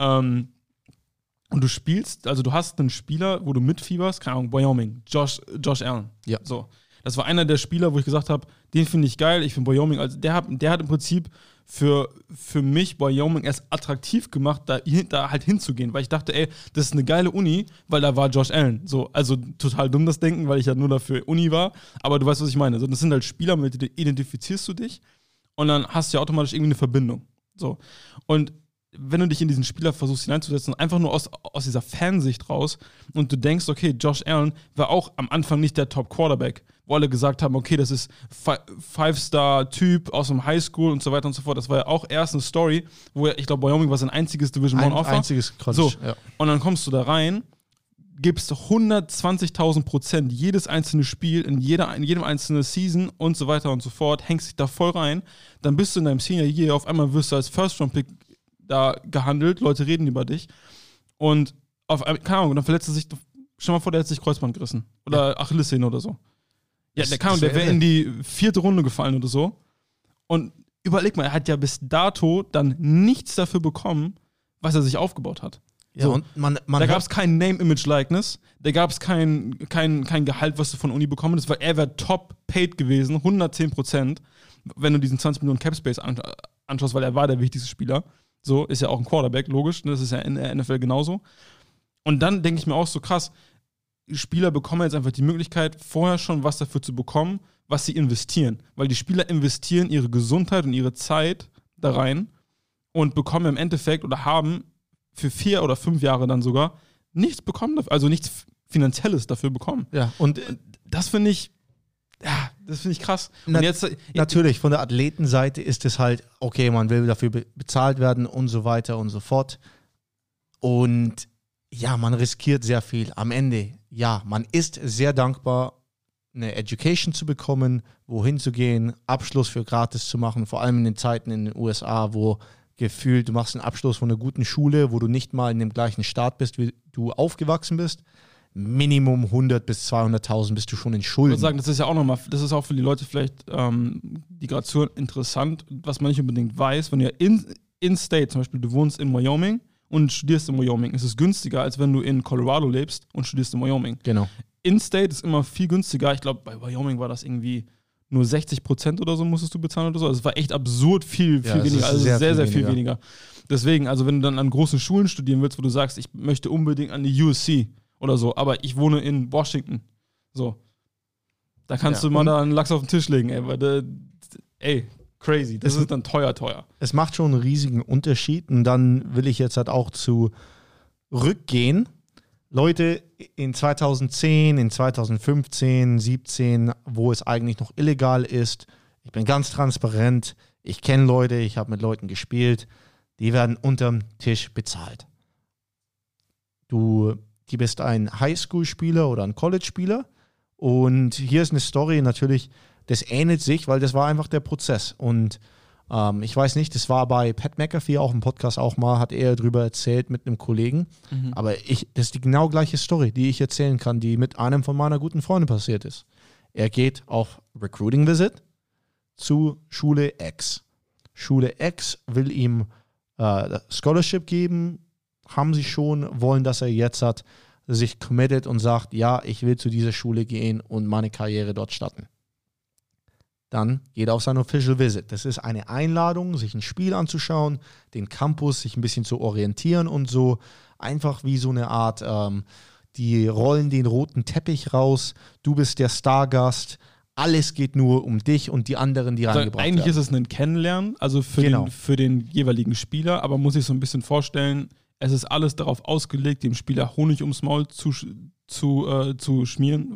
Speaker 1: Und du spielst, also du hast einen Spieler, wo du mitfieberst, keine Ahnung, Wyoming, Josh Allen.
Speaker 2: Ja.
Speaker 1: So. Das war einer der Spieler, wo ich gesagt habe, den finde ich geil, ich finde Wyoming, also der hat im Prinzip für mich Wyoming erst attraktiv gemacht, da halt hinzugehen, weil ich dachte, ey, das ist eine geile Uni, weil da war Josh Allen. So, also total dumm das Denken, weil ich ja nur dafür Uni war, aber du weißt, was ich meine. So, das sind halt Spieler, mit denen identifizierst du dich und dann hast du ja automatisch irgendwie eine Verbindung. So. Und wenn du dich in diesen Spieler versuchst hineinzusetzen, einfach nur aus dieser Fansicht raus und du denkst, okay, Josh Allen war auch am Anfang nicht der Top-Quarterback, wo alle gesagt haben, okay, das ist Five-Star-Typ aus dem Highschool und so weiter und so fort. Das war ja auch erst eine Story, wo ich glaube, Wyoming war sein einziges Division-1-Offer.
Speaker 2: Einziges College,
Speaker 1: so.
Speaker 2: Ja.
Speaker 1: Und dann kommst du da rein, gibst 120.000% jedes einzelne Spiel, in jedem einzelnen Season und so weiter und so fort, hängst dich da voll rein, dann bist du in deinem Senior Year, auf einmal wirst du als First-Round-Pick da gehandelt, Leute reden über dich und keine Ahnung, dann verletzt er sich, stell mal vor, der hat sich Kreuzband gerissen oder Achillessehne oder so. Ja, der wäre in die 4. Runde gefallen oder so und überleg mal, er hat ja bis dato dann nichts dafür bekommen, was er sich aufgebaut hat.
Speaker 2: Ja,
Speaker 1: so,
Speaker 2: und
Speaker 1: da gab es kein Name-Image-Likeness, da gab es kein Gehalt, was du von Uni bekommen hast, weil er wäre top-paid gewesen, 110%, wenn du diesen 20 Millionen Cap-Space anschaust, weil er war der wichtigste Spieler. So, ist ja auch ein Quarterback, logisch. Das ist ja in der NFL genauso. Und dann denke ich mir auch so, krass, Spieler bekommen jetzt einfach die Möglichkeit, vorher schon was dafür zu bekommen, was sie investieren. Weil die Spieler investieren ihre Gesundheit und ihre Zeit da rein und bekommen im Endeffekt oder haben für 4 oder 5 Jahre dann sogar nichts bekommen, also nichts Finanzielles dafür bekommen.
Speaker 2: Ja, und
Speaker 1: das finde ich, krass. Und
Speaker 2: natürlich, von der Athletenseite ist es halt, okay, man will dafür bezahlt werden und so weiter und so fort. Und ja, man riskiert sehr viel. Am Ende, ja, man ist sehr dankbar, eine Education zu bekommen, wohin zu gehen, Abschluss für gratis zu machen, vor allem in den Zeiten in den USA, wo gefühlt, du machst einen Abschluss von einer guten Schule, wo du nicht mal in dem gleichen Staat bist, wie du aufgewachsen bist. Minimum 100.000 bis 200.000 bist du schon in Schulden.
Speaker 1: Ich würde sagen, das ist ja auch nochmal, das ist auch für die Leute vielleicht die Gradation interessant, was man nicht unbedingt weiß. Wenn du ja in State, zum Beispiel du wohnst in Wyoming und studierst in Wyoming, ist es günstiger, als wenn du in Colorado lebst und studierst in Wyoming.
Speaker 2: Genau.
Speaker 1: In State ist immer viel günstiger. Ich glaube, bei Wyoming war das irgendwie nur 60% oder so musstest du bezahlen oder so. Also es war echt absurd viel weniger. Also sehr viel weniger. Deswegen, also wenn du dann an großen Schulen studieren willst, wo du sagst, ich möchte unbedingt an die USC oder so, aber ich wohne in Washington. So. Da kannst du mal da einen Lachs auf den Tisch legen, crazy. Das ist dann teuer.
Speaker 2: Es macht schon einen riesigen Unterschied und dann will ich jetzt halt auch zurückgehen. Leute, in 2010, in 2015, 2017, wo es eigentlich noch illegal ist, ich bin ganz transparent, ich kenne Leute, ich habe mit Leuten gespielt, die werden unterm Tisch bezahlt. Du bist ein Highschool-Spieler oder ein College-Spieler und hier ist eine Story natürlich, das ähnelt sich, weil das war einfach der Prozess und ich weiß nicht, das war bei Pat McAfee auch im Podcast auch mal, hat er darüber erzählt mit einem Kollegen, aber das ist die genau gleiche Story, die ich erzählen kann, die mit einem von meiner guten Freunde passiert ist. Er geht auf Recruiting Visit zu Schule X. Schule X will ihm Scholarship geben, haben sie schon, wollen, dass er jetzt sich committet und sagt, ja, ich will zu dieser Schule gehen und meine Karriere dort starten. Dann geht er auf sein Official Visit. Das ist eine Einladung, sich ein Spiel anzuschauen, den Campus, sich ein bisschen zu orientieren und so. Einfach wie so eine Art, die rollen den roten Teppich raus, du bist der Stargast, alles geht nur um dich und die anderen, die reingebracht werden.
Speaker 1: Eigentlich ist es ein Kennenlernen, also für den jeweiligen Spieler, aber muss ich so ein bisschen vorstellen, es ist alles darauf ausgelegt, dem Spieler Honig ums Maul zu schmieren,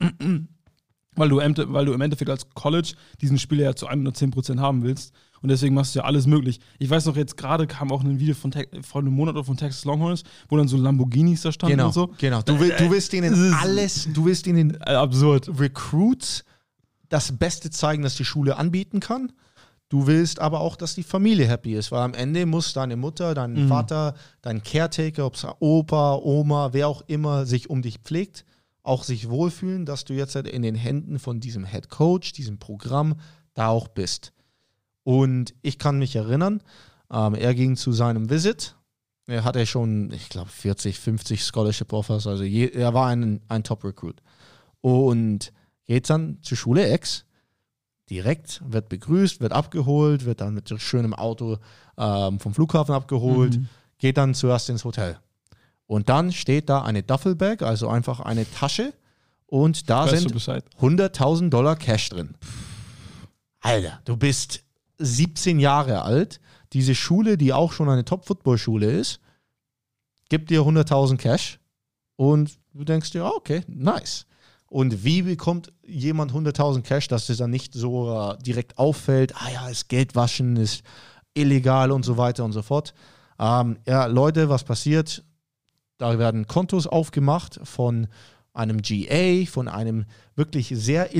Speaker 1: weil du im Endeffekt als College diesen Spieler ja zu 110% haben willst. Und deswegen machst du ja alles möglich. Ich weiß noch, jetzt gerade kam auch ein Video von einem Monat von Texas Longhorns, wo dann so Lamborghinis da standen und so.
Speaker 2: Genau, du willst denen alles, du willst ihnen
Speaker 1: absurd
Speaker 2: Recruits das Beste zeigen, das die Schule anbieten kann. Du willst aber auch, dass die Familie happy ist, weil am Ende muss deine Mutter, dein Vater, dein Caretaker, ob es Opa, Oma, wer auch immer sich um dich pflegt, auch sich wohlfühlen, dass du jetzt halt in den Händen von diesem Head Coach, diesem Programm, da auch bist. Und ich kann mich erinnern, er ging zu seinem Visit, er hatte schon, ich glaube, 40, 50 Scholarship Offers, also er war ein Top-Recruit. Und geht dann zur Schule X, direkt, wird begrüßt, wird abgeholt, wird dann mit so schönem Auto vom Flughafen abgeholt, geht dann zuerst ins Hotel. Und dann steht da eine Duffelbag, also einfach eine Tasche, und da sind $100.000 Cash drin. Alter, du bist 17 Jahre alt, diese Schule, die auch schon eine Top-Football-Schule ist, gibt dir 100.000 Cash und du denkst dir, okay, nice. Und wie bekommt jemand 100.000 Cash, dass es dann nicht so direkt auffällt, ist Geldwaschen, ist illegal und so weiter und so fort. Leute, was passiert? Da werden Kontos aufgemacht von einem GA, von einem wirklich sehr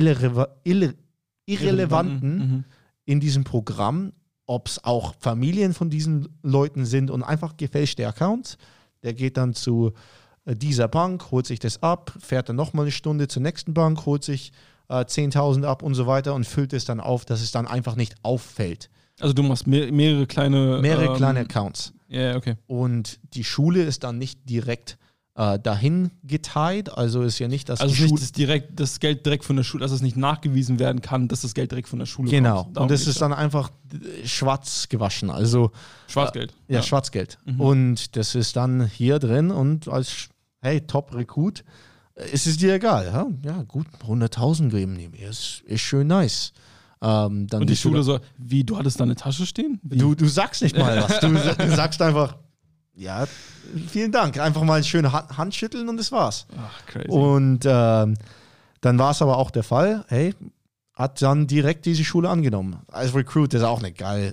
Speaker 2: irrelevanten in diesem Programm, ob es auch Familien von diesen Leuten sind und einfach gefälschte Accounts. Der geht dann zu dieser Bank, holt sich das ab, fährt dann nochmal eine Stunde zur nächsten Bank, holt sich 10.000 ab und so weiter und füllt es dann auf, dass es dann einfach nicht auffällt.
Speaker 1: Also du machst mehrere kleine
Speaker 2: Accounts.
Speaker 1: Ja, yeah, okay.
Speaker 2: Und die Schule ist dann nicht direkt dahin geteilt, also ist ja nicht, dass
Speaker 1: also nicht das Geld direkt von der Schule, dass es nicht nachgewiesen werden kann, dass das Geld direkt von der Schule kommt.
Speaker 2: Genau, und das ist dann einfach schwarz gewaschen, also
Speaker 1: Schwarzgeld.
Speaker 2: Schwarzgeld. Und das ist dann hier drin und als Top-Recruit ist es dir egal. Ja gut, 100.000 geben die mir, ist schön nice. Dann
Speaker 1: und die Schule so, wie, du hattest da eine Tasche stehen?
Speaker 2: Du sagst nicht mal was, du sagst einfach, ja, vielen Dank. Einfach mal eine schöne Hand schütteln und das war's.
Speaker 1: Ach, crazy.
Speaker 2: Und dann war es aber auch der Fall, hat dann direkt diese Schule angenommen. Als Recruit ist auch nicht geil.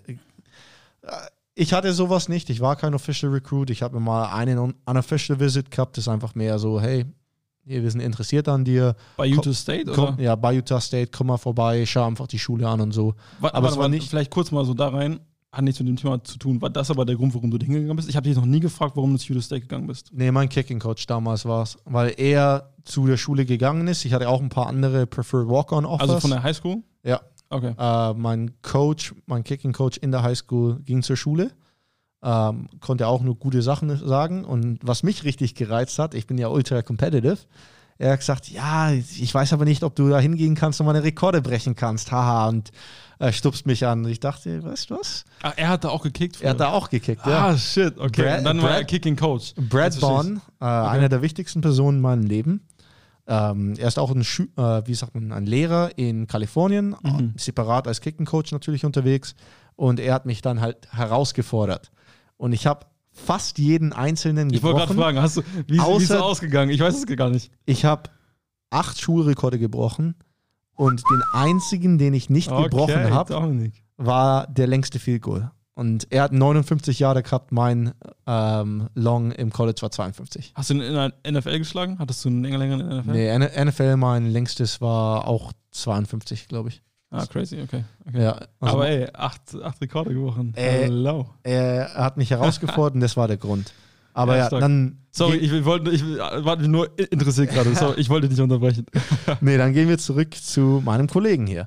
Speaker 2: Ich hatte sowas nicht, ich war kein Official Recruit. Ich habe mir mal einen Unofficial Visit gehabt, das ist einfach mehr so, wir sind interessiert an dir.
Speaker 1: Bei Utah State, oder?
Speaker 2: Ja, bei Utah State, komm mal vorbei, schau einfach die Schule an und so.
Speaker 1: Aber es war nicht. Vielleicht kurz mal so da rein, hat nichts mit dem Thema zu tun. War das aber der Grund, warum du hingegangen bist? Ich habe dich noch nie gefragt, warum du zu Utah State gegangen bist.
Speaker 2: Nee, mein Kicking-Coach damals war es, weil er zu der Schule gegangen ist. Ich hatte auch ein paar andere Preferred Walk-On-Offers.
Speaker 1: Also von der Highschool?
Speaker 2: Ja.
Speaker 1: Okay.
Speaker 2: Mein Kicking-Coach in der Highschool ging zur Schule. Konnte auch nur gute Sachen sagen. Und was mich richtig gereizt hat, ich bin ja ultra competitive, er hat gesagt, ja, ich weiß aber nicht, ob du da hingehen kannst und meine Rekorde brechen kannst. Haha, und stupst mich an. Und ich dachte, weißt du was?
Speaker 1: Ach, er hat da auch gekickt?
Speaker 2: Er hat da auch gekickt, ja.
Speaker 1: Ah, shit, okay. Und dann war er Kicking Coach.
Speaker 2: Brad Bond, einer der wichtigsten Personen in meinem Leben. Er ist auch ein Lehrer in Kalifornien, separat als Kicking Coach natürlich unterwegs. Und er hat mich dann halt herausgefordert. Und ich habe fast jeden Einzelnen gebrochen.
Speaker 1: Ich wollte gerade fragen, wie ist es ausgegangen? Ich weiß es gar nicht.
Speaker 2: Ich habe 8 Schulrekorde gebrochen und den einzigen, den ich nicht gebrochen habe, war der längste Field Goal. Und er hat 59 Jahre gehabt, mein Long im College war 52.
Speaker 1: Hast du in der NFL geschlagen? Hattest du einen längeren in der NFL?
Speaker 2: Nee, NFL, mein längstes war auch 52, glaube ich.
Speaker 1: Ah, crazy, okay.
Speaker 2: Ja,
Speaker 1: also aber 8 Rekorde gebrochen. Hello.
Speaker 2: Er hat mich herausgefordert und das war der Grund. Aber ja, dann...
Speaker 1: Sorry, ich war nur interessiert gerade. Sorry, ich wollte dich nicht unterbrechen.
Speaker 2: Nee, dann gehen wir zurück zu meinem Kollegen hier.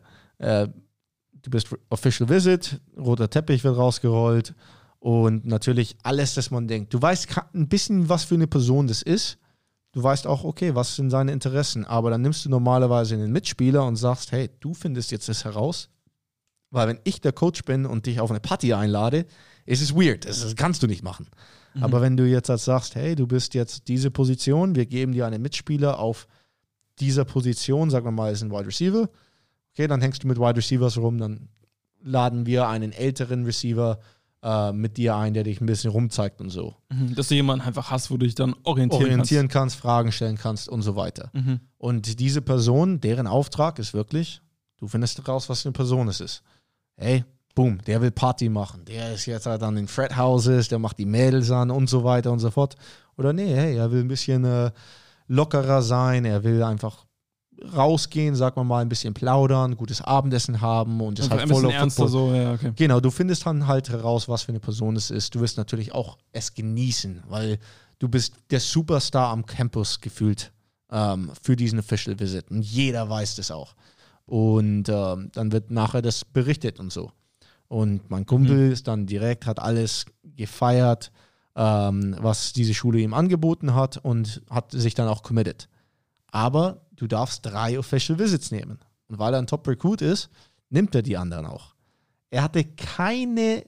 Speaker 2: Du bist Official Visit, roter Teppich wird rausgerollt und natürlich alles, das man denkt. Du weißt ein bisschen, was für eine Person das ist. du weißt auch, okay, was sind seine Interessen, aber dann nimmst du normalerweise einen Mitspieler und sagst, hey, du findest jetzt das heraus, weil wenn ich der Coach bin und dich auf eine Party einlade, ist es weird, das kannst du nicht machen. Aber wenn du jetzt sagst, hey, du bist jetzt diese Position, wir geben dir einen Mitspieler auf dieser Position, sagen wir mal, ist ein Wide Receiver, okay, dann hängst du mit Wide Receivers rum, dann laden wir einen älteren Receiver mit dir ein, der dich ein bisschen rumzeigt und so.
Speaker 1: Dass du jemanden einfach hast, wo du dich dann orientieren
Speaker 2: kannst, Fragen stellen kannst und so weiter. Und diese Person, deren Auftrag ist wirklich, du findest raus, was für eine Person es ist. Hey, boom, der will Party machen. Der ist jetzt halt an den Frat Houses, der macht die Mädels an und so weiter und so fort. Oder nee, hey, er will ein bisschen lockerer sein, er will einfach rausgehen, sag mal ein bisschen plaudern, gutes Abendessen haben und ist halt voll auf Football.
Speaker 1: So, ja, okay.
Speaker 2: Genau, du findest dann halt heraus, was für eine Person es ist. Du wirst natürlich auch es genießen, weil du bist der Superstar am Campus gefühlt für diesen Official Visit. Und jeder weiß das auch. Und dann wird nachher das berichtet und so. Und mein Kumpel ist dann direkt, hat alles gefeiert, was diese Schule ihm angeboten hat und hat sich dann auch committed. Aber du darfst 3 Official Visits nehmen. Und weil er ein Top-Recruit ist, nimmt er die anderen auch. Er hatte keine,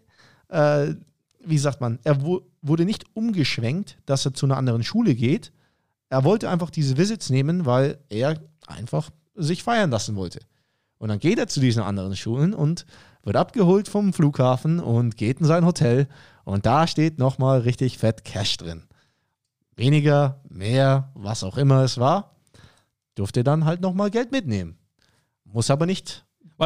Speaker 2: wie sagt man, er wurde nicht umgeschwenkt, dass er zu einer anderen Schule geht. Er wollte einfach diese Visits nehmen, weil er einfach sich feiern lassen wollte. Und dann geht er zu diesen anderen Schulen und wird abgeholt vom Flughafen und geht in sein Hotel. Und da steht nochmal richtig fett Cash drin. Weniger, mehr, was auch immer es war, durfte dann halt nochmal Geld mitnehmen. Muss aber nicht.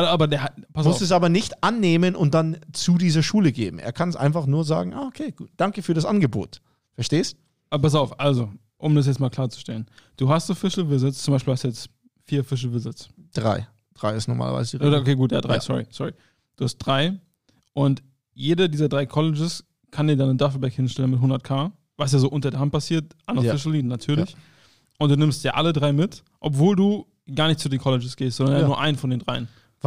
Speaker 2: Es aber nicht annehmen und dann zu dieser Schule geben. Er kann es einfach nur sagen, okay, gut, danke für das Angebot. Verstehst?
Speaker 1: Aber pass auf, also, um das jetzt mal klarzustellen. Du hast Official Visits, zum Beispiel hast du jetzt 4 Official Visits.
Speaker 2: 3. 3 ist normalerweise die Regel.
Speaker 1: Okay, gut, ja, 3, sorry. Du hast 3 und jeder dieser 3 Colleges kann dir dann einen Duffelbag hinstellen mit 100.000, was ja so unter der Hand passiert, unofficially natürlich. Ja. Und du nimmst ja alle 3 mit, obwohl du gar nicht zu den Colleges gehst, sondern ja nur einen von den 3.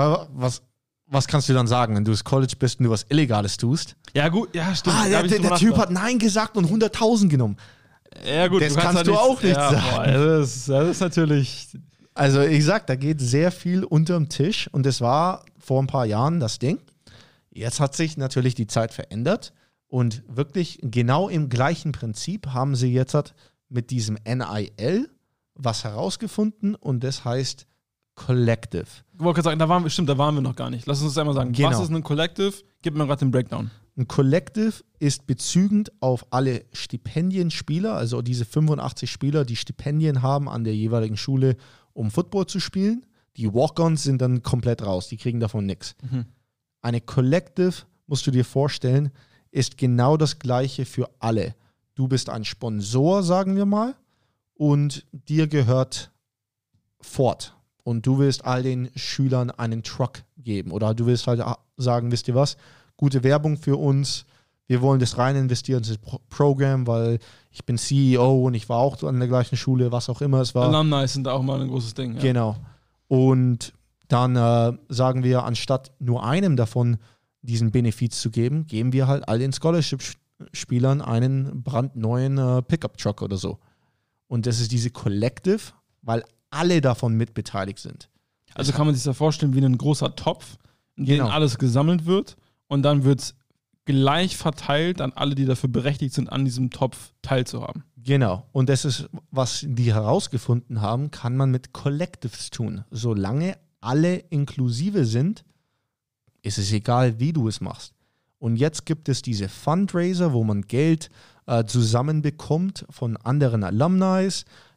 Speaker 2: Was kannst du dann sagen, wenn du das College bist und du was Illegales tust?
Speaker 1: Ja gut, ja stimmt.
Speaker 2: Der Typ hat Nein gesagt und 100.000 genommen.
Speaker 1: Ja gut,
Speaker 2: das kannst du auch nicht sagen.
Speaker 1: Boah, das ist natürlich...
Speaker 2: Also ich sag, da geht sehr viel unterm Tisch und das war vor ein paar Jahren das Ding. Jetzt hat sich natürlich die Zeit verändert und wirklich genau im gleichen Prinzip haben sie jetzt mit diesem NIL was herausgefunden und das heißt Collective.
Speaker 1: Ich wollte gerade sagen, da waren wir noch gar nicht. Lass uns das einmal sagen. Genau. Was ist ein Collective? Gib mir gerade den Breakdown.
Speaker 2: Ein Collective ist bezügend auf alle Stipendienspieler, also diese 85 Spieler, die Stipendien haben an der jeweiligen Schule, um Football zu spielen. Die Walk-Ons sind dann komplett raus, die kriegen davon nichts. Eine Collective, musst du dir vorstellen, ist genau das Gleiche für alle. Du bist ein Sponsor, sagen wir mal, und dir gehört Ford. Und du willst all den Schülern einen Truck geben. Oder du willst halt sagen, wisst ihr was, gute Werbung für uns, wir wollen das rein investieren in das Programm, weil ich bin CEO und ich war auch an der gleichen Schule, was auch immer es war.
Speaker 1: Alumni sind da auch mal ein großes Ding. Ja.
Speaker 2: Genau. Und dann sagen wir, anstatt nur einem davon diesen Benefits zu geben, geben wir halt all den Scholarship-Spielern einen brandneuen Pickup-Truck oder so. Und das ist diese Collective, weil alle davon mitbeteiligt sind.
Speaker 1: Also kann man sich das vorstellen wie ein großer Topf, in dem alles gesammelt wird und dann wird es gleich verteilt an alle, die dafür berechtigt sind, an diesem Topf teilzuhaben.
Speaker 2: Genau. Und das ist, was die herausgefunden haben, kann man mit Collectives tun. Solange alle inklusive sind, ist es egal, wie du es machst. Und jetzt gibt es diese Fundraiser, wo man Geld zusammenbekommt von anderen Alumni.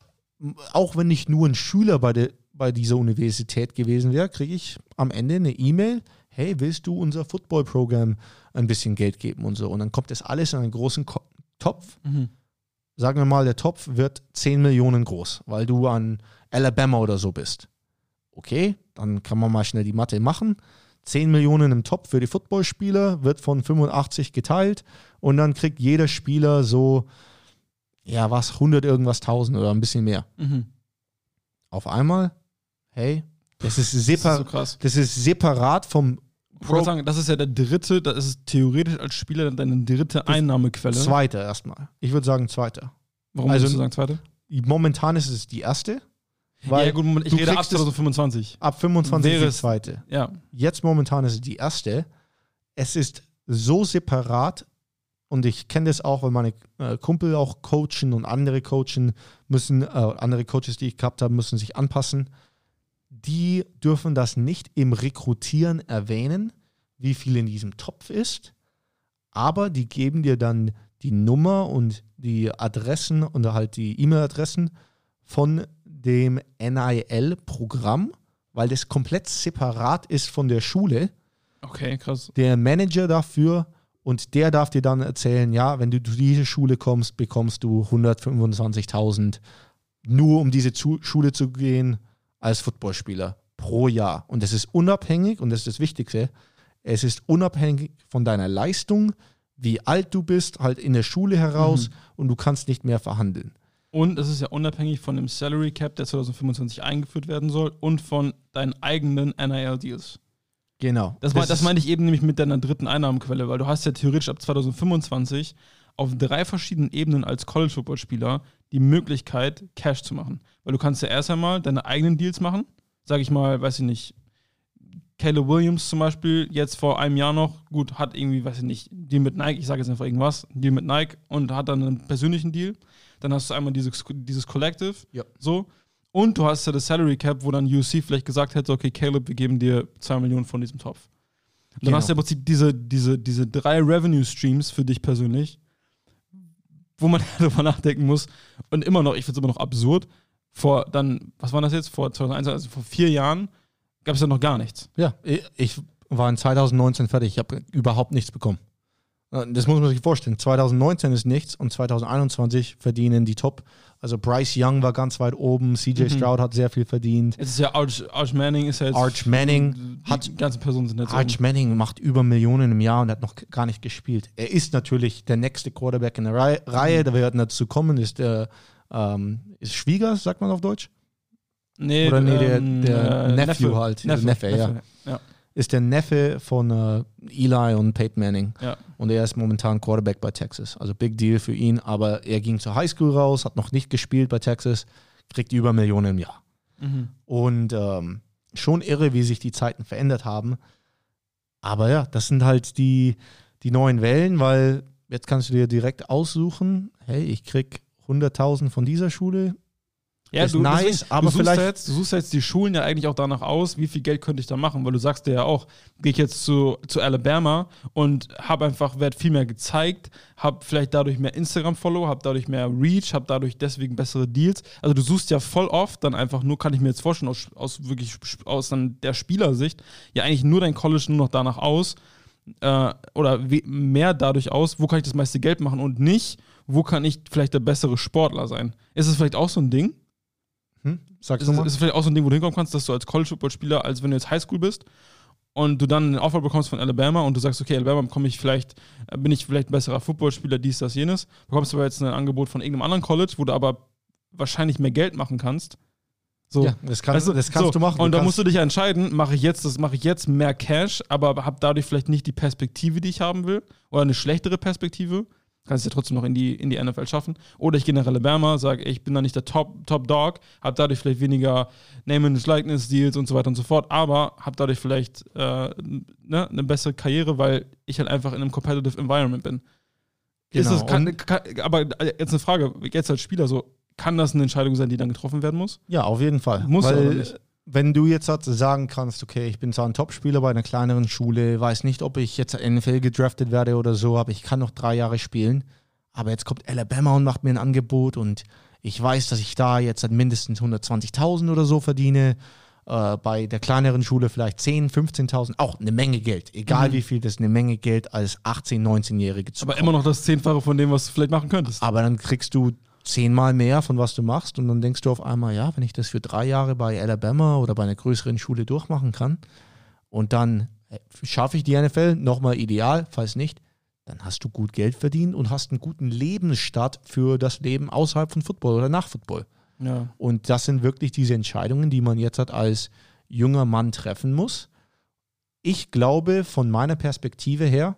Speaker 2: Auch wenn ich nur ein Schüler bei dieser Universität gewesen wäre, kriege ich am Ende eine E-Mail, hey, willst du unser Football-Programm ein bisschen Geld geben und so. Und dann kommt das alles in einen großen Topf. Sagen wir mal, der Topf wird 10 Millionen groß, weil du an Alabama oder so bist. Okay, dann kann man mal schnell die Mathe machen. 10 Millionen im Topf für die Footballspieler, wird von 85 geteilt und dann kriegt jeder Spieler so, 100 irgendwas 1000 oder ein bisschen mehr. Auf einmal, hey, das ist separat vom
Speaker 1: Ich wollte sagen, das ist ja der dritte, das ist theoretisch als Spieler deine dritte Einnahmequelle.
Speaker 2: Zweiter erstmal. Ich würde sagen zweiter.
Speaker 1: Warum würdest du sagen zweiter?
Speaker 2: momentan ist es die erste.
Speaker 1: Weil ja gut, ich rede ab 2025.
Speaker 2: Ab 25
Speaker 1: wäre
Speaker 2: die zweite.
Speaker 1: Ja.
Speaker 2: Jetzt momentan ist es die erste. Es ist so separat und ich kenne das auch, weil meine Kumpel auch coachen und andere coachen müssen, andere Coaches, die ich gehabt habe, müssen sich anpassen. Die dürfen das nicht im Rekrutieren erwähnen, wie viel in diesem Topf ist, aber die geben dir dann die Nummer und die Adressen und halt die E-Mail-Adressen von dem NIL-Programm, weil das komplett separat ist von der Schule.
Speaker 1: Okay, krass.
Speaker 2: Der Manager dafür und der darf dir dann erzählen, ja, wenn du zu dieser Schule kommst, bekommst du 125.000 nur um diese Schule zu gehen als Footballspieler pro Jahr. Und das ist unabhängig, und das ist das Wichtigste, es ist unabhängig von deiner Leistung, wie alt du bist, halt in der Schule heraus und du kannst nicht mehr verhandeln.
Speaker 1: Und es ist ja unabhängig von dem Salary Cap, der 2025 eingeführt werden soll und von deinen eigenen NIL-Deals.
Speaker 2: Genau.
Speaker 1: Das meine ich eben nämlich mit deiner dritten Einnahmenquelle, weil du hast ja theoretisch ab 2025 auf 3 verschiedenen Ebenen als College-Football-Spieler die Möglichkeit, Cash zu machen. Weil du kannst ja erst einmal deine eigenen Deals machen. Sag ich mal, weiß ich nicht, Caleb Williams zum Beispiel, jetzt vor einem Jahr noch, gut, hat irgendwie, weiß ich nicht, Deal mit Nike, ich sage jetzt einfach irgendwas, Deal mit Nike und hat dann einen persönlichen Deal. Dann hast du einmal dieses Collective, so. Und du hast ja das Salary Cap, wo dann USC vielleicht gesagt hätte, okay, Caleb, wir geben dir 2 Millionen von diesem Topf. Und dann hast du im Prinzip diese 3 Revenue Streams für dich persönlich, wo man darüber nachdenken muss. Und immer noch, ich finde es immer noch absurd, was war das jetzt? Vor 2001, also vor 4 Jahren, gab es ja noch gar nichts.
Speaker 2: Ja, ich war in 2019 fertig, ich habe überhaupt nichts bekommen. Das muss man sich vorstellen. 2019 ist nichts und 2021 verdienen die Top. Also Bryce Young war ganz weit oben, CJ Stroud hat sehr viel verdient.
Speaker 1: Es ist ja Arch Manning ist ja jetzt.
Speaker 2: Arch Manning
Speaker 1: die ganzen Personen sind jetzt
Speaker 2: Arch Manning macht über Millionen im Jahr und hat noch gar nicht gespielt. Er ist natürlich der nächste Quarterback in der Reihe, da werden dazu kommen, ist der ist Schwieger, sagt man auf Deutsch?
Speaker 1: Nee,
Speaker 2: oder der Nephew halt.
Speaker 1: Neffe,
Speaker 2: ja. Ist der Neffe von Eli und Peyton Manning.
Speaker 1: Ja.
Speaker 2: Und er ist momentan Quarterback bei Texas. Also Big Deal für ihn. Aber er ging zur Highschool raus, hat noch nicht gespielt bei Texas, kriegt über Millionen im Jahr. Und schon irre, wie sich die Zeiten verändert haben. Aber ja, das sind halt die neuen Wellen, weil jetzt kannst du dir direkt aussuchen, hey, ich krieg 100.000 von dieser Schule.
Speaker 1: Ja,
Speaker 2: ist nice, aber
Speaker 1: du suchst jetzt die Schulen ja eigentlich auch danach aus, wie viel Geld könnte ich da machen, weil du sagst dir ja auch, gehe ich jetzt zu Alabama und werde viel mehr gezeigt, habe vielleicht dadurch mehr Instagram-Follow, habe dadurch mehr Reach, habe dadurch deswegen bessere Deals. Also du suchst ja voll oft dann einfach nur, kann ich mir jetzt vorstellen, aus dann der Spielersicht, ja eigentlich nur dein College nur noch danach aus oder mehr dadurch aus, wo kann ich das meiste Geld machen und nicht, wo kann ich vielleicht der bessere Sportler sein. Ist es vielleicht auch so ein Ding?
Speaker 2: Sagst du mal?
Speaker 1: Ist es vielleicht auch so ein Ding, wo du hinkommen kannst, dass du als College-Football-Spieler, als wenn du jetzt Highschool bist und du dann einen Offer bekommst von Alabama und du sagst, okay, Alabama bin ich vielleicht ein besserer Footballspieler, dies, das, jenes, bekommst du aber jetzt ein Angebot von irgendeinem anderen College, wo du aber wahrscheinlich mehr Geld machen kannst. So.
Speaker 2: Ja, das kannst du machen.
Speaker 1: Und da musst du dich entscheiden, mache ich jetzt mehr Cash, aber habe dadurch vielleicht nicht die Perspektive, die ich haben will, oder eine schlechtere Perspektive. Kannst es ja trotzdem noch in die NFL schaffen. Oder ich gehe nach Alabama, sage, ich bin da nicht der Top Dog, habe dadurch vielleicht weniger Name-and-Likeness-Deals und so weiter und so fort, aber habe dadurch vielleicht eine bessere Karriere, weil ich halt einfach in einem competitive Environment bin.
Speaker 2: Genau.
Speaker 1: Aber jetzt eine Frage, jetzt als Spieler so, kann das eine Entscheidung sein, die dann getroffen werden muss?
Speaker 2: Ja, auf jeden Fall.
Speaker 1: Muss aber nicht.
Speaker 2: Wenn du jetzt sagen kannst, okay, ich bin zwar ein Topspieler bei einer kleineren Schule, weiß nicht, ob ich jetzt NFL gedraftet werde oder so, aber ich kann noch 3 Jahre spielen, aber jetzt kommt Alabama und macht mir ein Angebot und ich weiß, dass ich da jetzt mindestens 120.000 oder so verdiene, bei der kleineren Schule vielleicht 10.000, 15.000, auch eine Menge Geld, egal wie viel, das ist eine Menge Geld als 18-, 19-Jährige zu
Speaker 1: Aber immer noch das 10-fache von dem, was du vielleicht machen könntest.
Speaker 2: Aber dann kriegst du 10-mal mehr von was du machst und dann denkst du auf einmal, ja, wenn ich das für 3 Jahre bei Alabama oder bei einer größeren Schule durchmachen kann und dann schaffe ich die NFL, nochmal ideal, falls nicht, dann hast du gut Geld verdient und hast einen guten Lebensstart für das Leben außerhalb von Football oder nach Football.
Speaker 1: Ja.
Speaker 2: Und das sind wirklich diese Entscheidungen, die man jetzt als junger Mann treffen muss. Ich glaube, von meiner Perspektive her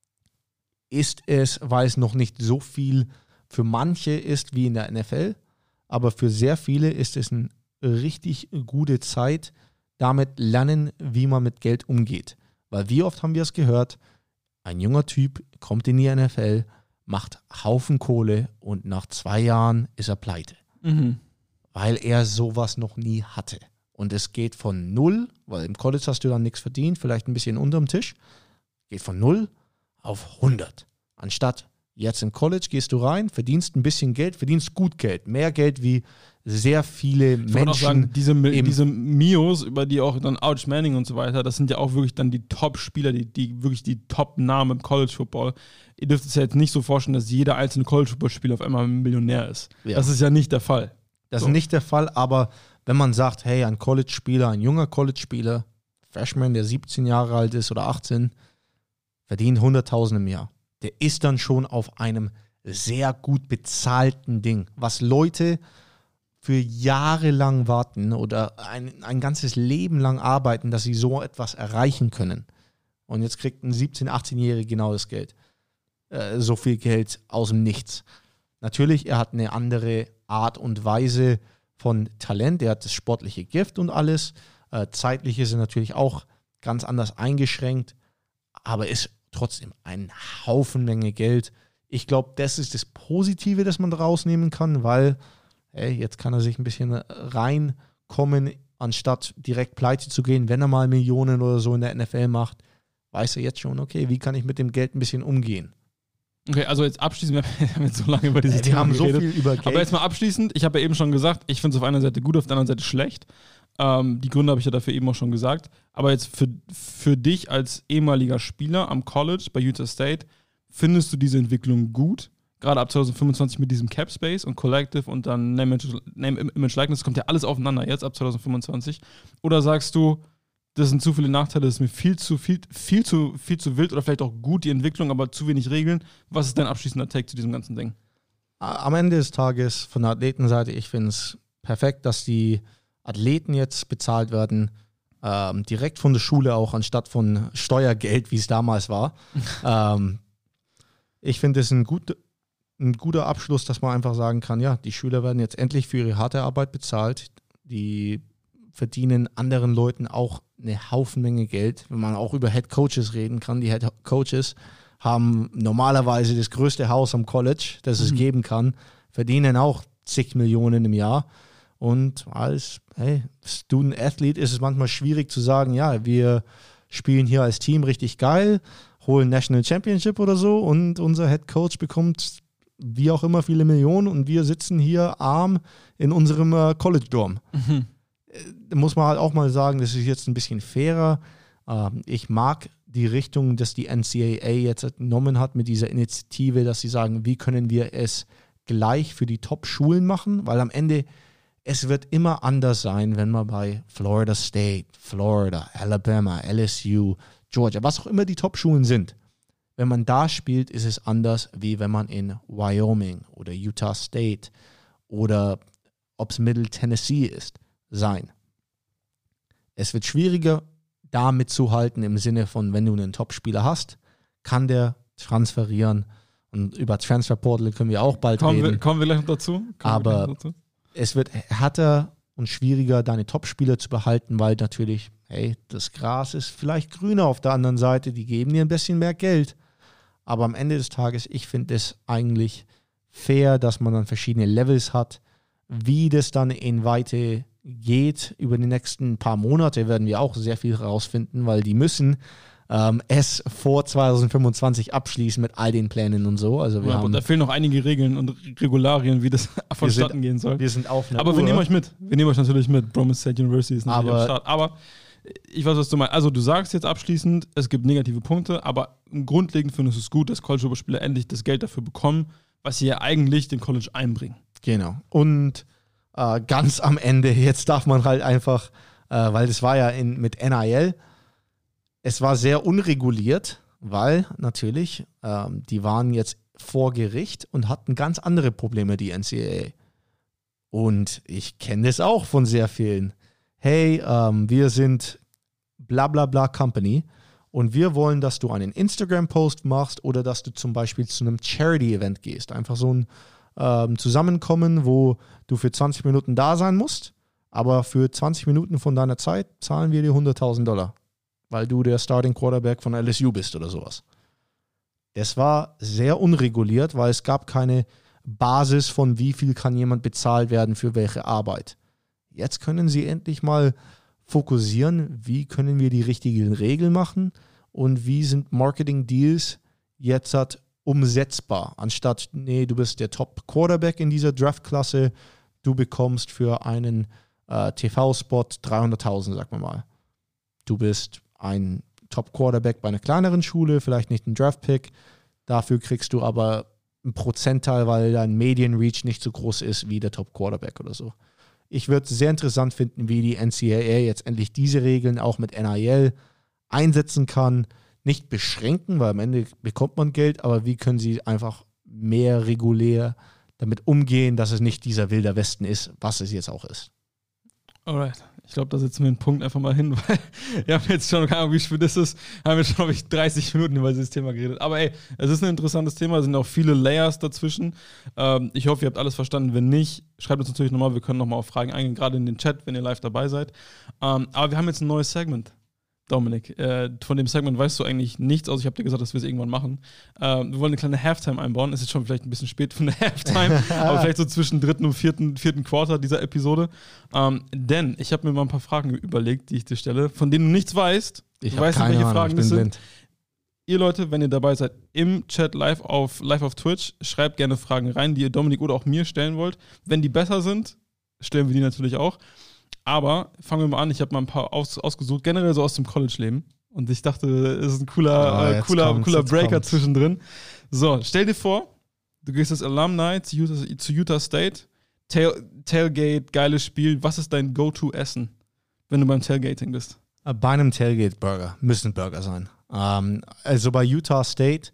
Speaker 2: ist es, weil es noch nicht so viel für manche ist wie in der NFL, aber für sehr viele ist es eine richtig gute Zeit, damit lernen, wie man mit Geld umgeht. Weil wie oft haben wir es gehört, ein junger Typ kommt in die NFL, macht Haufen Kohle und nach 2 Jahren ist er pleite. Weil er sowas noch nie hatte. Und es geht von 0, weil im College hast du dann nichts verdient, vielleicht ein bisschen unterm Tisch, geht von 0 auf 100. Anstatt jetzt im College gehst du rein, verdienst ein bisschen Geld, verdienst gut Geld, mehr Geld wie sehr viele Menschen. Ich würde auch sagen,
Speaker 1: diese Mios, über die auch dann Arch Manning und so weiter, das sind ja auch wirklich dann die Top-Spieler, die wirklich die Top-Namen im College-Football. Ihr dürft es ja jetzt nicht so vorstellen, dass jeder einzelne College-Football-Spieler auf einmal ein Millionär ist. Ja. Das ist ja nicht der Fall.
Speaker 2: Das ist nicht der Fall, aber wenn man sagt, hey, ein College-Spieler, ein junger College-Spieler, Freshman, der 17 Jahre alt ist oder 18, verdient 100.000 im Jahr. Der ist dann schon auf einem sehr gut bezahlten Ding, was Leute für Jahre lang warten oder ein ganzes Leben lang arbeiten, dass sie so etwas erreichen können. Und jetzt kriegt ein 17-, 18-Jähriger genau das Geld. So viel Geld aus dem Nichts. Natürlich, er hat eine andere Art und Weise von Talent, er hat das sportliche Gift und alles. Zeitlich ist er natürlich auch ganz anders eingeschränkt, aber ist trotzdem ein Haufen Menge Geld. Ich glaube, das ist das Positive, das man daraus nehmen kann, weil jetzt kann er sich ein bisschen reinkommen, anstatt direkt pleite zu gehen, wenn er mal Millionen oder so in der NFL macht, weiß er jetzt schon, okay, wie kann ich mit dem Geld ein bisschen umgehen.
Speaker 1: Okay, also jetzt abschließend, wir haben jetzt so lange über dieses Thema geredet. So viel über Geld. Aber jetzt mal abschließend, ich habe ja eben schon gesagt, ich finde es auf einer Seite gut, auf der anderen Seite schlecht. Die Gründe habe ich ja dafür eben auch schon gesagt. Aber jetzt für dich als ehemaliger Spieler am College bei Utah State, findest du diese Entwicklung gut? Gerade ab 2025 mit diesem Cap Space und Collective und dann Name, Image, Likeness, kommt ja alles aufeinander jetzt ab 2025. Oder sagst du, das sind zu viele Nachteile, das ist mir viel zu wild oder vielleicht auch gut die Entwicklung, aber zu wenig Regeln. Was ist dein abschließender Take zu diesem ganzen Ding?
Speaker 2: Am Ende des Tages von der Athletenseite, ich finde es perfekt, dass die Athleten jetzt bezahlt werden, direkt von der Schule auch, anstatt von Steuergeld, wie es damals war. Ich finde es ein guter Abschluss, dass man einfach sagen kann, ja, die Schüler werden jetzt endlich für ihre harte Arbeit bezahlt, die verdienen anderen Leuten auch eine Haufenmenge Geld, wenn man auch über Head Coaches reden kann. Die Head Coaches haben normalerweise das größte Haus am College, das es geben kann, verdienen auch zig Millionen im Jahr. Und als Student Athlete ist es manchmal schwierig zu sagen, ja, wir spielen hier als Team richtig geil, holen National Championship oder so und unser Head Coach bekommt wie auch immer viele Millionen und wir sitzen hier arm in unserem College Dorm. Da muss man halt auch mal sagen, das ist jetzt ein bisschen fairer. Ich mag die Richtung, dass die NCAA jetzt genommen hat mit dieser Initiative, dass sie sagen, wie können wir es gleich für die Top-Schulen machen, weil am Ende es wird immer anders sein, wenn man bei Florida State, Florida, Alabama, LSU, Georgia, was auch immer die Top-Schulen sind. Wenn man da spielt, ist es anders, wie wenn man in Wyoming oder Utah State oder ob es Middle Tennessee ist, sein. Es wird schwieriger, da mitzuhalten im Sinne von, wenn du einen Top-Spieler hast, kann der transferieren. Und über Transfer Portal können wir auch bald reden.
Speaker 1: Kommen wir gleich noch dazu.
Speaker 2: Aber es wird härter und schwieriger, deine Top-Spieler zu behalten, weil natürlich, das Gras ist vielleicht grüner auf der anderen Seite, die geben dir ein bisschen mehr Geld. Aber am Ende des Tages, ich finde es eigentlich fair, dass man dann verschiedene Levels hat. Wie das dann in Weite geht, über die nächsten paar Monate werden wir auch sehr viel herausfinden, weil die müssen es vor 2025 abschließen mit all den Plänen und so. Also
Speaker 1: da fehlen noch einige Regeln und Regularien, wie das vonstatten gehen soll.
Speaker 2: Wir sind auf einer
Speaker 1: Aber wir nehmen euch mit. Wir nehmen euch natürlich mit. Broome State University ist natürlich am Start. Aber ich weiß, was du meinst. Also du sagst jetzt abschließend, es gibt negative Punkte, aber grundlegend findest du es gut, dass College-Spieler endlich das Geld dafür bekommen, was sie ja eigentlich dem College einbringen.
Speaker 2: Genau. Und ganz am Ende, jetzt darf man halt einfach, weil das war ja mit NIL, es war sehr unreguliert, weil natürlich, die waren jetzt vor Gericht und hatten ganz andere Probleme, die NCAA. Und ich kenne das auch von sehr vielen. Hey, wir sind bla bla bla Company und wir wollen, dass du einen Instagram-Post machst oder dass du zum Beispiel zu einem Charity-Event gehst. Einfach so ein zusammenkommen, wo du für 20 Minuten da sein musst, aber für 20 Minuten von deiner Zeit zahlen wir dir $100.000, weil du der Starting Quarterback von LSU bist oder sowas. Das war sehr unreguliert, weil es gab keine Basis von wie viel kann jemand bezahlt werden für welche Arbeit. Jetzt können sie endlich mal fokussieren, wie können wir die richtigen Regeln machen und wie sind Marketing-Deals jetzt umsetzbar, anstatt, nee, du bist der Top-Quarterback in dieser Draft-Klasse, du bekommst für einen TV-Spot 300.000, sagen wir mal. Du bist ein Top-Quarterback bei einer kleineren Schule, vielleicht nicht ein Draft-Pick, dafür kriegst du aber einen Prozentteil, weil dein Medien-Reach nicht so groß ist wie der Top-Quarterback oder so. Ich würde es sehr interessant finden, wie die NCAA jetzt endlich diese Regeln auch mit NIL einsetzen kann, nicht beschränken, weil am Ende bekommt man Geld, aber wie können sie einfach mehr regulär damit umgehen, dass es nicht dieser wilder Westen ist, was es jetzt auch ist.
Speaker 1: Alright, ich glaube, da setzen wir den Punkt einfach mal hin, weil wir haben jetzt schon, keine Ahnung, wie spät das ist, haben wir schon, glaube ich, 30 Minuten über dieses Thema geredet. Aber ey, es ist ein interessantes Thema, es sind auch viele Layers dazwischen. Ich hoffe, ihr habt alles verstanden. Wenn nicht, schreibt uns natürlich nochmal, wir können nochmal auf Fragen eingehen, gerade in den Chat, wenn ihr live dabei seid. Aber wir haben jetzt ein neues Segment. Dominik, von dem Segment weißt du eigentlich nichts, außer ich habe dir gesagt, dass wir es irgendwann machen. Wir wollen eine kleine Halftime einbauen. Es ist schon vielleicht ein bisschen spät für eine Halftime, aber vielleicht so zwischen dritten und vierten Quarter dieser Episode. Denn ich habe mir mal ein paar Fragen überlegt, die ich dir stelle, von denen du nichts weißt.
Speaker 2: Ich weiß nicht, welche Fragen das sind.
Speaker 1: Ihr Leute, wenn ihr dabei seid, im Chat live auf Twitch, schreibt gerne Fragen rein, die ihr Dominik oder auch mir stellen wollt. Wenn die besser sind, stellen wir die natürlich auch. Aber fangen wir mal an, ich habe mal ein paar ausgesucht, generell so aus dem College-Leben. Und ich dachte, es ist ein cooler Breaker zwischendrin. So, stell dir vor, du gehst als Alumni zu Utah State, Tailgate, geiles Spiel. Was ist dein Go-To-Essen, wenn du beim Tailgating bist?
Speaker 2: Bei einem Tailgate-Burger, müssen Burger sein. Also bei Utah State,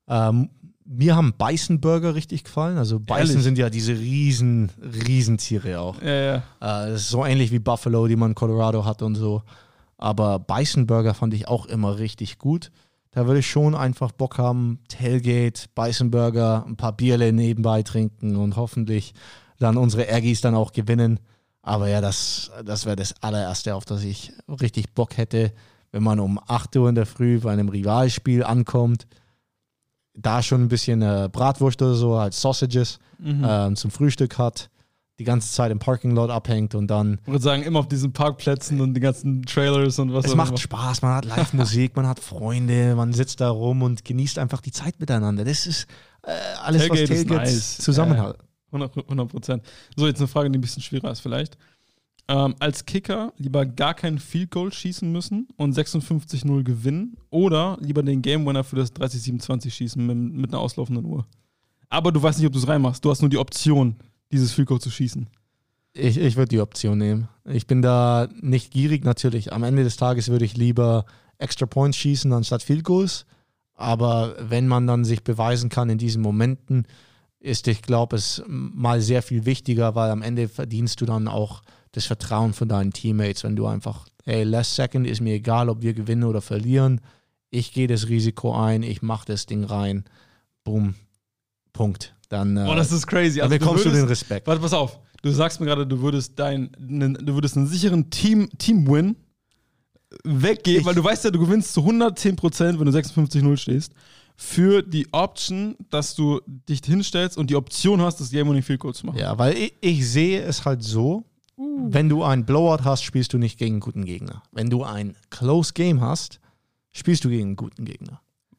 Speaker 2: mir haben Bison-Burger richtig gefallen. Also Bison sind ja diese Riesentiere auch.
Speaker 1: Ja.
Speaker 2: Das ist so ähnlich wie Buffalo, die man in Colorado hat und so. Aber Bison-Burger fand ich auch immer richtig gut. Da würde ich schon einfach Bock haben, Tailgate, Bison-Burger, ein paar Bierle nebenbei trinken und hoffentlich dann unsere Aggies dann auch gewinnen. Aber ja, das wäre das allererste, auf das ich richtig Bock hätte, wenn man um 8 Uhr in der Früh bei einem Rivalspiel ankommt. Da schon ein bisschen Bratwurst oder so als Sausages zum Frühstück hat, die ganze Zeit im Parking Lot abhängt und dann...
Speaker 1: Ich würde sagen, immer auf diesen Parkplätzen und die ganzen Trailers und was auch immer.
Speaker 2: Es macht Spaß, man hat Live-Musik, man hat Freunde, man sitzt da rum und genießt einfach die Zeit miteinander. Das ist alles,
Speaker 1: Tailgate
Speaker 2: was Tailgate
Speaker 1: nice.
Speaker 2: zusammenhält.
Speaker 1: 100%. So, jetzt eine Frage, die ein bisschen schwerer ist vielleicht. Als Kicker lieber gar kein Field Goal schießen müssen und 56-0 gewinnen oder lieber den Game Winner für das 30-27 schießen mit einer auslaufenden Uhr. Aber du weißt nicht, ob du es reinmachst. Du hast nur die Option, dieses Field Goal zu schießen.
Speaker 2: Ich würde die Option nehmen. Ich bin da nicht gierig natürlich. Am Ende des Tages würde ich lieber Extra Points schießen anstatt Field Goals. Aber wenn man dann sich beweisen kann in diesen Momenten, ist, ich glaube, es mal sehr viel wichtiger, weil am Ende verdienst du dann auch das Vertrauen von deinen Teammates, wenn du einfach, hey, last second ist mir egal, ob wir gewinnen oder verlieren, ich gehe das Risiko ein, ich mache das Ding rein, boom, Punkt. Dann
Speaker 1: das ist crazy.
Speaker 2: Dann bekommst du den Respekt.
Speaker 1: Warte, pass auf, du sagst mir gerade, du würdest einen sicheren Team-Win weggeben, weil du weißt ja, du gewinnst zu 110%, wenn du 56-0 stehst, für die Option, dass du dich hinstellst und die Option hast, das Game-Winning Field Goal zu machen.
Speaker 2: Ja, weil ich sehe es halt so, wenn du ein Blowout hast, spielst du nicht gegen einen guten Gegner. Wenn du ein Close Game hast, spielst du gegen einen guten Gegner.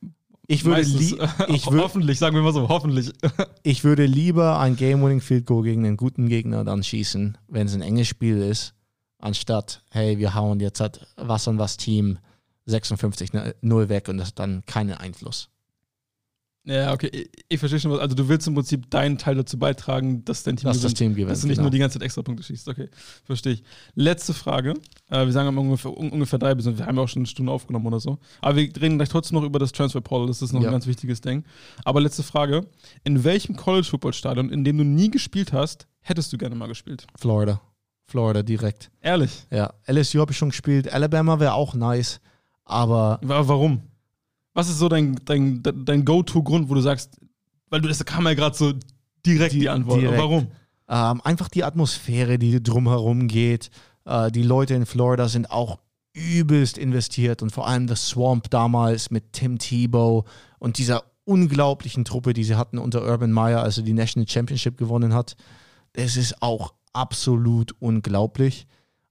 Speaker 1: Hoffentlich, sagen wir mal so, hoffentlich.
Speaker 2: Ich würde lieber ein Game-Winning Field Goal gegen einen guten Gegner dann schießen, wenn es ein enges Spiel ist, anstatt, hey, wir hauen jetzt halt was an was Team 56-0 weg und das hat dann keinen Einfluss.
Speaker 1: Ja, okay, ich verstehe schon was. Also du willst im Prinzip deinen Teil dazu beitragen, dass dein Team
Speaker 2: gewinnt. Das Team gewinnt,
Speaker 1: dass du nicht nur die ganze Zeit extra Punkte schießt. Okay, verstehe ich. Letzte Frage. Wir sagen ungefähr 3 bis, wir haben ja auch schon eine Stunde aufgenommen oder so. Aber wir reden gleich trotzdem noch über das Transfer Portal. Das ist noch ein ganz wichtiges Ding. Aber letzte Frage. In welchem College-Football-Stadion, in dem du nie gespielt hast, hättest du gerne mal gespielt?
Speaker 2: Florida direkt.
Speaker 1: Ehrlich?
Speaker 2: Ja, LSU habe ich schon gespielt. Alabama wäre auch nice, aber...
Speaker 1: Warum? Was ist so dein Go-To-Grund, wo du sagst, weil das kam ja gerade so Direkt die Antwort.
Speaker 2: Direkt.
Speaker 1: Warum?
Speaker 2: Einfach die Atmosphäre, die drumherum geht. Die Leute in Florida sind auch übelst investiert und vor allem das Swamp damals mit Tim Tebow und dieser unglaublichen Truppe, die sie hatten unter Urban Meyer, als er die National Championship gewonnen hat. Es ist auch absolut unglaublich.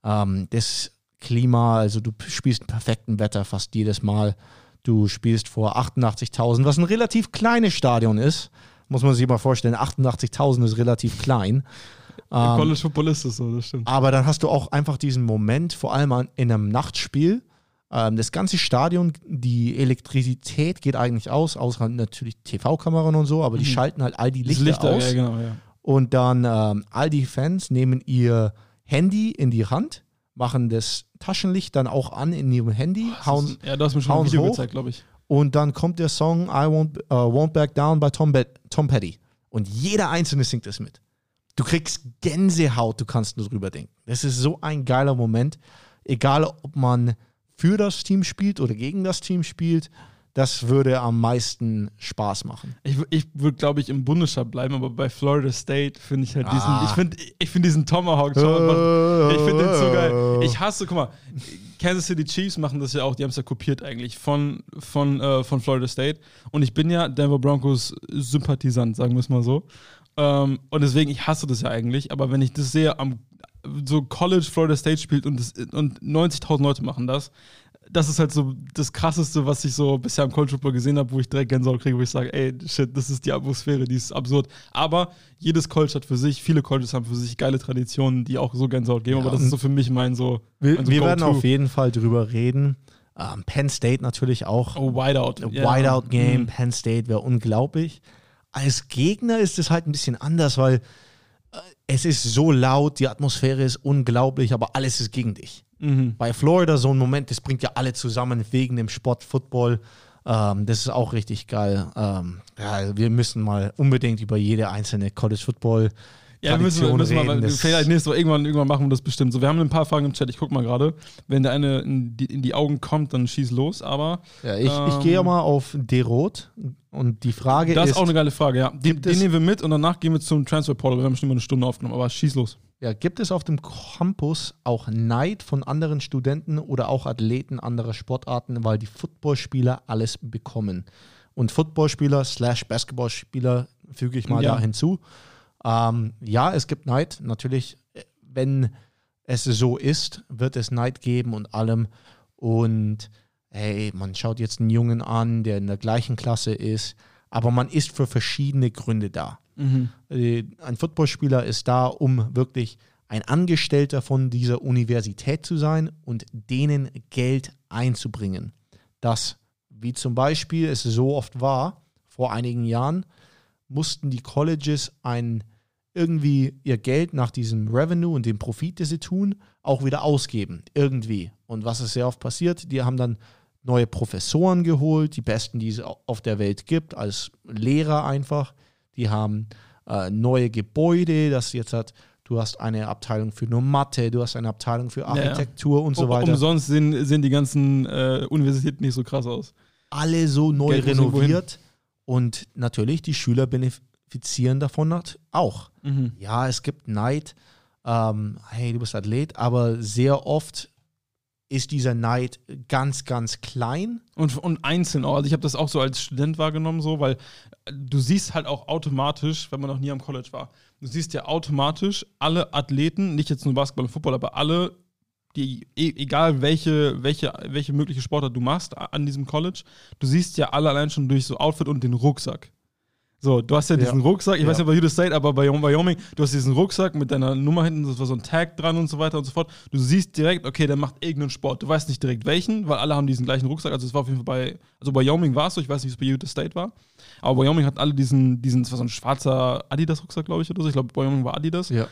Speaker 2: Das Klima, also du spielst im perfekten Wetter fast jedes Mal. Du spielst vor 88.000, was ein relativ kleines Stadion ist. Muss man sich mal vorstellen, 88.000 ist relativ klein.
Speaker 1: College Football ist das so, das stimmt.
Speaker 2: Aber dann hast du auch einfach diesen Moment, vor allem in einem Nachtspiel. Das ganze Stadion, die Elektrizität geht eigentlich aus, außer natürlich TV-Kameran und so, aber die schalten halt all die Lichter aus.
Speaker 1: Ja, genau, ja.
Speaker 2: Und dann all die Fans nehmen ihr Handy in die Hand, machen das Taschenlicht dann auch an in ihrem Handy, hauen
Speaker 1: du hast mir schon ein Video
Speaker 2: hoch,
Speaker 1: gezeigt, glaube ich.
Speaker 2: Und dann kommt der Song I Won't Back Down bei Tom Petty. Und jeder Einzelne singt es mit. Du kriegst Gänsehaut, du kannst nur drüber denken. Das ist so ein geiler Moment. Egal, ob man für das Team spielt oder gegen das Team spielt, das würde am meisten Spaß machen.
Speaker 1: Ich würde, glaube ich, im Bundesstaat bleiben, aber bei Florida State finde ich halt ich finde diesen Tomahawk schon, ich finde den so geil. Ich hasse, guck mal, Kansas City Chiefs machen das ja auch, die haben es ja kopiert eigentlich von Florida State. Und ich bin ja Denver Broncos Sympathisant, sagen wir es mal so. Und deswegen, ich hasse das ja eigentlich, aber wenn ich das sehe, so College Florida State spielt und 90.000 Leute machen das ist halt so das Krasseste, was ich so bisher im College Football gesehen habe, wo ich direkt Gänsehaut kriege, wo ich sage, ey, shit, das ist die Atmosphäre, die ist absurd. Aber jedes College hat für sich, viele Colleges haben für sich geile Traditionen, die auch so Gänsehaut geben, aber das ist so für mich mein so
Speaker 2: Wir werden auf jeden Fall drüber reden. Penn State natürlich auch.
Speaker 1: Oh, Whiteout.
Speaker 2: Whiteout-Game, Penn State wäre unglaublich. Als Gegner ist es halt ein bisschen anders, weil es ist so laut, die Atmosphäre ist unglaublich, aber alles ist gegen dich. Bei Florida so ein Moment, das bringt ja alle zusammen wegen dem Sport Football. Das ist auch richtig geil. Wir müssen mal unbedingt über jede einzelne College Football Tradition reden.
Speaker 1: Vielleicht nächstes Mal irgendwann machen wir das bestimmt. So, wir haben ein paar Fragen im Chat, ich guck mal gerade. Wenn der eine in die Augen kommt, dann schieß los, aber
Speaker 2: ja, ich gehe ja mal auf D-Rot und die Frage ist...
Speaker 1: Das ist auch eine geile Frage, ja. Die nehmen wir mit und danach gehen wir zum Transfer Portal. Wir haben schon immer eine Stunde aufgenommen, aber schieß los.
Speaker 2: Ja, gibt es auf dem Campus auch Neid von anderen Studenten oder auch Athleten anderer Sportarten, weil die Footballspieler alles bekommen? Und Footballspieler / Basketballspieler füge ich mal da hinzu. Ja, es gibt Neid. Natürlich, wenn es so ist, wird es Neid geben und allem. Und hey, man schaut jetzt einen Jungen an, der in der gleichen Klasse ist, aber man ist für verschiedene Gründe da. Ein Footballspieler ist da, um wirklich ein Angestellter von dieser Universität zu sein und denen Geld einzubringen. Das, wie zum Beispiel es so oft war, vor einigen Jahren, mussten die Colleges irgendwie ihr Geld nach diesem Revenue und dem Profit, das sie tun, auch wieder ausgeben. Irgendwie. Und was ist sehr oft passiert, die haben dann neue Professoren geholt, die besten, die es auf der Welt gibt, als Lehrer einfach. Die haben neue Gebäude, das jetzt du hast eine Abteilung für nur Mathe, du hast eine Abteilung für Architektur und so weiter.
Speaker 1: Umsonst sehen die ganzen Universitäten nicht so krass aus.
Speaker 2: Alle so neu renoviert und natürlich die Schüler benefizieren davon auch. Ja, es gibt Neid, hey, du bist Athlet, aber sehr oft ist dieser Neid ganz, ganz klein.
Speaker 1: Und einzeln auch. Also ich habe das auch so als Student wahrgenommen, so, weil du siehst halt auch automatisch, wenn man noch nie am College war, du siehst ja automatisch alle Athleten, nicht jetzt nur Basketball und Football, aber alle, die, egal welche mögliche Sportart du machst an diesem College, du siehst ja alle allein schon durch so Outfit und den Rucksack. So, du hast ja diesen Rucksack, ich weiß nicht, bei Utah State, aber bei Wyoming, du hast diesen Rucksack mit deiner Nummer hinten, das war so ein Tag dran und so weiter und so fort. Du siehst direkt, okay, der macht irgendeinen Sport. Du weißt nicht direkt welchen, weil alle haben diesen gleichen Rucksack. Also es war auf jeden Fall bei Wyoming war es so, ich weiß nicht, wie es bei Utah State war. Aber Wyoming hat alle diesen, das war so ein schwarzer Adidas-Rucksack, glaube ich, oder so. Ich glaube, Wyoming war Adidas.
Speaker 2: Ja.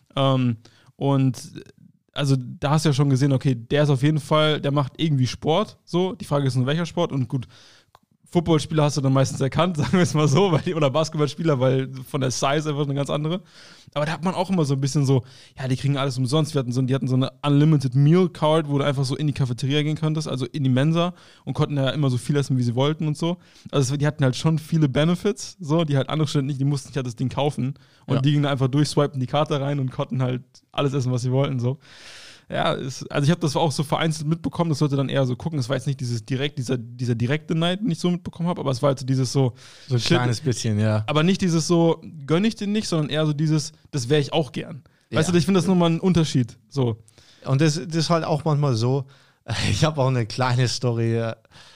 Speaker 1: Und also da hast du ja schon gesehen, okay, der ist auf jeden Fall, der macht irgendwie Sport, so. Die Frage ist nur, welcher Sport und gut. Footballspieler hast du dann meistens erkannt, sagen wir es mal so, oder Basketballspieler, weil von der Size einfach eine ganz andere. Aber da hat man auch immer so ein bisschen so, ja, die kriegen alles umsonst. Die hatten so eine Unlimited Meal Card, wo du einfach so in die Cafeteria gehen konntest, also in die Mensa und konnten ja immer so viel essen, wie sie wollten und so. Also die hatten halt schon viele Benefits, so, die halt andere Studenten nicht, die mussten sich halt das Ding kaufen und die gingen einfach durchswipen die Karte rein und konnten halt alles essen, was sie wollten, so. Ja, also ich habe das auch so vereinzelt mitbekommen, das sollte dann eher so gucken. Es war jetzt nicht dieser direkte Neid, den ich so mitbekommen habe, aber es war halt so dieses so
Speaker 2: ein kleines bisschen, ja.
Speaker 1: Aber nicht dieses so, gönne ich den nicht, sondern eher so dieses, das wäre ich auch gern. Weißt du, ich finde das nochmal ein Unterschied. So.
Speaker 2: Und das ist halt auch manchmal so, ich habe auch eine kleine Story.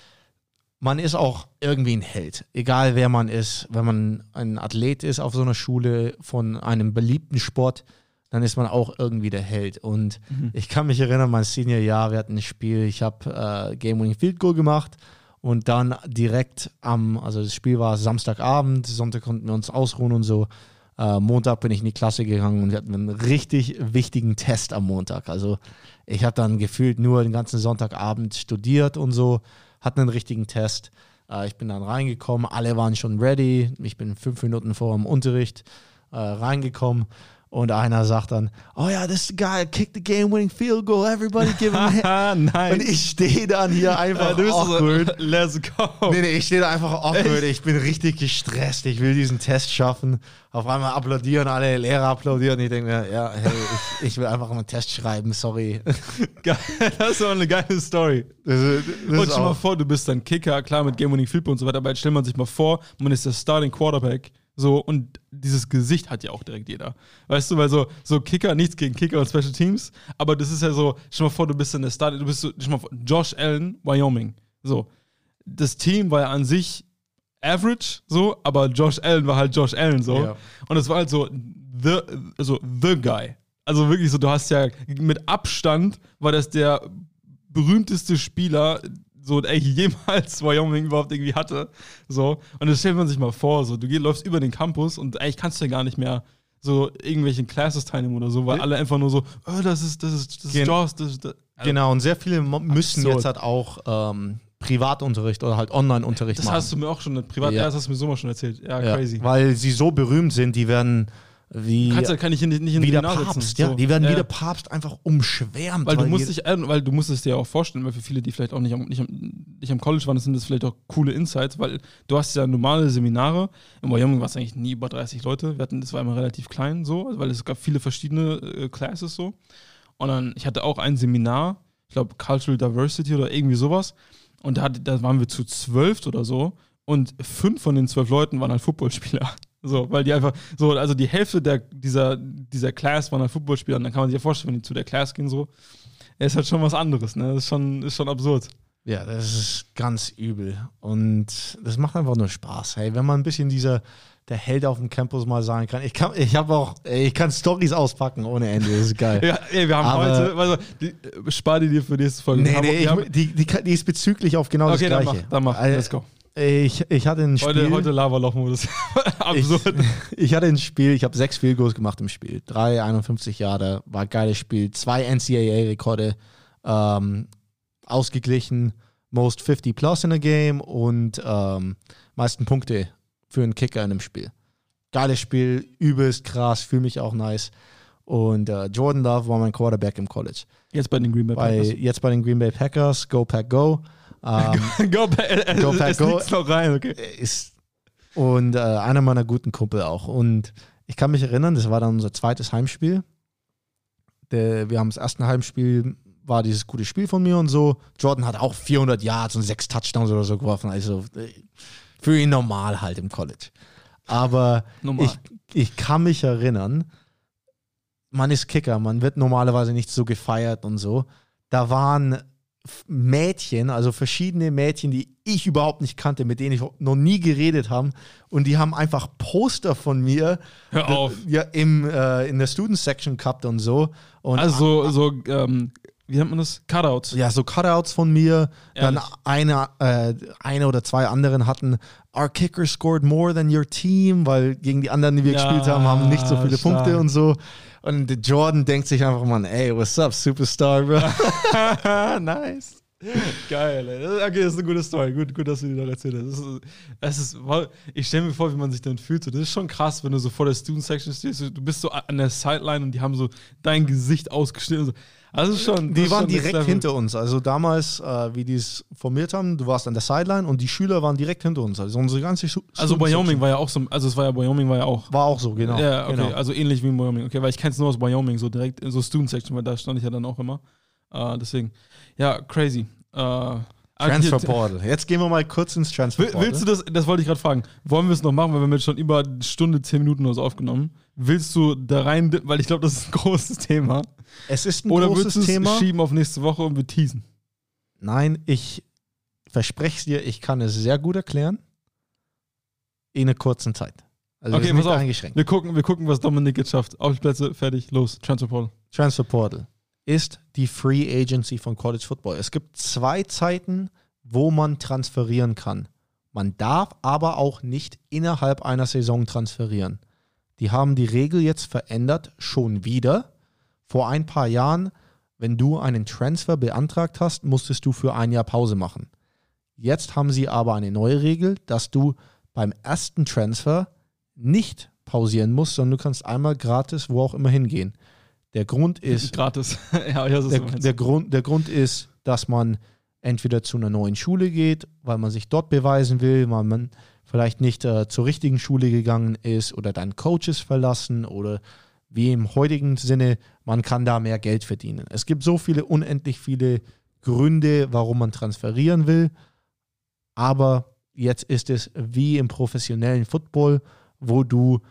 Speaker 2: Man ist auch irgendwie ein Held, egal wer man ist. Wenn man ein Athlet ist auf so einer Schule von einem beliebten Sport, dann ist man auch irgendwie der Held. Und ich kann mich erinnern, mein Senior-Jahr, wir hatten ein Spiel, ich habe Game-Winning Field Goal gemacht und dann direkt also das Spiel war Samstagabend, Sonntag konnten wir uns ausruhen und so. Montag bin ich in die Klasse gegangen und wir hatten einen richtig wichtigen Test am Montag. Also ich habe dann gefühlt nur den ganzen Sonntagabend studiert und so, hatten einen richtigen Test. Ich bin dann reingekommen, alle waren schon ready. Ich bin 5 Minuten vor dem Unterricht reingekommen. Und einer sagt dann, oh ja, this guy kicked the game-winning field goal, everybody give him a hand. Und ich stehe dann hier einfach awkward.
Speaker 1: So, let's go.
Speaker 2: Nee, ich stehe da einfach awkward. Ich bin richtig gestresst. Ich will diesen Test schaffen. Auf einmal applaudieren, alle Lehrer applaudieren. Ich denke mir, ja, hey, ich will einfach einen Test schreiben, sorry.
Speaker 1: Das ist doch eine geile Story. Und stell dir mal vor, du bist dann Kicker, klar mit Game-Winning Field Goal und so weiter, aber jetzt stellt man sich mal vor, man ist der Starting Quarterback. So, und dieses Gesicht hat ja auch direkt jeder. Weißt du, weil so Kicker, nichts gegen Kicker und Special Teams, aber das ist ja so, stell dir mal vor, du bist in der Start, du bist so, stell dir mal vor, Josh Allen, Wyoming. So. Das Team war ja an sich average, so, aber Josh Allen war halt Josh Allen, so. Ja. Und es war halt so, the guy. Also wirklich so, du hast ja, mit Abstand war das der berühmteste Spieler, so jemals Wyoming überhaupt irgendwie hatte. So. Und das stellt man sich mal vor, so, du läufst über den Campus und eigentlich kannst du ja gar nicht mehr so irgendwelchen Classes teilnehmen oder so, weil alle einfach nur so, oh, das ist Josh, das ist.
Speaker 2: Genau, und sehr viele müssen jetzt halt auch Privatunterricht oder halt Online-Unterricht machen.
Speaker 1: Das hast du mir auch schon, das hast du mir so mal schon erzählt. Ja, crazy.
Speaker 2: Weil sie so berühmt sind, die werden
Speaker 1: kann ich nicht in
Speaker 2: wie der
Speaker 1: Papst,
Speaker 2: sitzen. Ja, die werden wie der Papst einfach umschwärmt.
Speaker 1: Weil du musst es dir auch vorstellen, weil für viele, die vielleicht auch nicht am College waren, sind das vielleicht auch coole Insights, weil du hast ja normale Seminare. In Wyoming war es eigentlich nie über 30 Leute. Das war immer relativ klein so, weil es gab viele verschiedene Classes so. Und dann, ich hatte auch ein Seminar, ich glaube Cultural Diversity oder irgendwie sowas. Und da waren wir zu 12 oder so. Und 5 von den 12 Leuten waren halt Footballspieler. So, weil die einfach, so, also die Hälfte dieser Class waren halt Footballspieler. Und dann kann man sich ja vorstellen, wenn die zu der Class gehen, so, ist halt schon was anderes, ne? Das ist schon absurd.
Speaker 2: Ja, das ist ganz übel. Und das macht einfach nur Spaß. Hey, wenn man ein bisschen der Held auf dem Campus mal sein kann. Ich kann Storys auspacken ohne Ende, das ist geil.
Speaker 1: Ja, wir haben heute, spar die dir für nächste Folge.
Speaker 2: Die ist bezüglich auf genau das Gleiche.
Speaker 1: Dann mach, let's go.
Speaker 2: Ich hatte ein Spiel.
Speaker 1: Heute Lava-Loch-Modus. Absurd.
Speaker 2: Ich hatte ein Spiel, ich habe 6 Field Goals gemacht im Spiel. 3, 51 Jahre, war ein geiles Spiel. 2 NCAA-Rekorde ausgeglichen. Most 50 plus in a game und meisten Punkte für einen Kicker in einem Spiel. Geiles Spiel, übelst krass, fühle mich auch nice. Und Jordan Love war mein Quarterback im College.
Speaker 1: Jetzt bei den Green Bay Packers.
Speaker 2: Jetzt bei den Green Bay Packers. Go Pack Go.
Speaker 1: Go Pack Go. Noch rein, okay.
Speaker 2: Und einer meiner guten Kumpel auch. Und ich kann mich erinnern, das war dann unser zweites Heimspiel. Wir haben das erste Heimspiel, war dieses gute Spiel von mir und so. Jordan hat auch 400 Yards und 6 Touchdowns oder so geworfen. Also für ihn normal halt im College. Aber ich kann mich erinnern, man ist Kicker, man wird normalerweise nicht so gefeiert und so. Da waren Mädchen, also verschiedene Mädchen, die ich überhaupt nicht kannte, mit denen ich noch nie geredet habe, und die haben einfach Poster von mir in der Student Section gehabt und so. Und
Speaker 1: also wie nennt man das? Cutouts.
Speaker 2: Ja, so Cutouts von mir. Ehrlich? Dann eine oder 2 anderen hatten Our kicker scored more than your team, weil gegen die anderen, die wir gespielt haben nicht so viele Punkte und so. Und Jordan denkt sich einfach mal, ey, what's up, Superstar, bro?
Speaker 1: Nice. Geil, ey. Okay, das ist eine gute Story. Gut, dass du die noch erzählt hast. Ich stelle mir vor, wie man sich dann fühlt. So, das ist schon krass, wenn du so vor der Student-Section stehst. Du bist so an der Sideline und die haben so dein Gesicht ausgeschnitten. So. Also schon,
Speaker 2: die waren direkt hinter uns. Also damals, wie die es formiert haben, du warst an der Sideline und die Schüler waren direkt hinter uns. Also unsere ganze
Speaker 1: Also Wyoming war ja auch so. Also es war ja Wyoming war ja auch.
Speaker 2: War auch so, genau.
Speaker 1: Ja, okay.
Speaker 2: Genau.
Speaker 1: Also ähnlich wie in Wyoming. Okay, weil ich kenne es nur aus Wyoming, so direkt in so Student-Section, weil da stand ich ja dann auch immer. Deswegen, ja, crazy.
Speaker 2: Transfer Portal. Jetzt gehen wir mal kurz ins Transfer Portal.
Speaker 1: Willst du das wollte ich gerade fragen. Wollen wir es noch machen, weil wir haben jetzt schon über eine Stunde, 10 Minuten oder so aufgenommen. Willst du da rein, weil ich glaube, das ist ein großes Thema.
Speaker 2: Es ist ein
Speaker 1: oder
Speaker 2: großes Thema. Oder willst du
Speaker 1: es schieben auf nächste Woche und wir teasen?
Speaker 2: Nein, ich verspreche es dir, ich kann es sehr gut erklären. In einer kurzen Zeit. Also
Speaker 1: okay, pass auf.
Speaker 2: Eingeschränkt.
Speaker 1: Wir gucken, was Dominik jetzt schafft. Aufplätze, fertig, los. Transfer Portal.
Speaker 2: Transfer Portal ist die Free Agency von College Football. Es gibt 2 Zeiten, wo man transferieren kann. Man darf aber auch nicht innerhalb einer Saison transferieren. Die haben die Regel jetzt verändert, schon wieder. Vor ein paar Jahren, wenn du einen Transfer beantragt hast, musstest du für ein Jahr Pause machen. Jetzt haben sie aber eine neue Regel, dass du beim ersten Transfer nicht pausieren musst, sondern du kannst einmal gratis wo auch immer hingehen. Der Grund ist,
Speaker 1: gratis. Ja,
Speaker 2: der Grund ist, dass man entweder zu einer neuen Schule geht, weil man sich dort beweisen will, weil man vielleicht nicht zur richtigen Schule gegangen ist oder deinen Coaches verlassen oder wie im heutigen Sinne, man kann da mehr Geld verdienen. Es gibt so viele, unendlich viele Gründe, warum man transferieren will, aber jetzt ist es wie im professionellen Football, wo du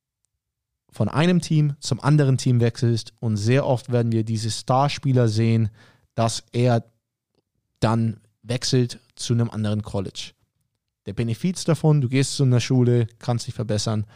Speaker 2: von einem Team zum anderen Team wechselst und sehr oft werden wir diese Starspieler sehen, dass er dann wechselt zu einem anderen College. Der Benefit davon, du gehst zu einer Schule, kannst dich verbessern.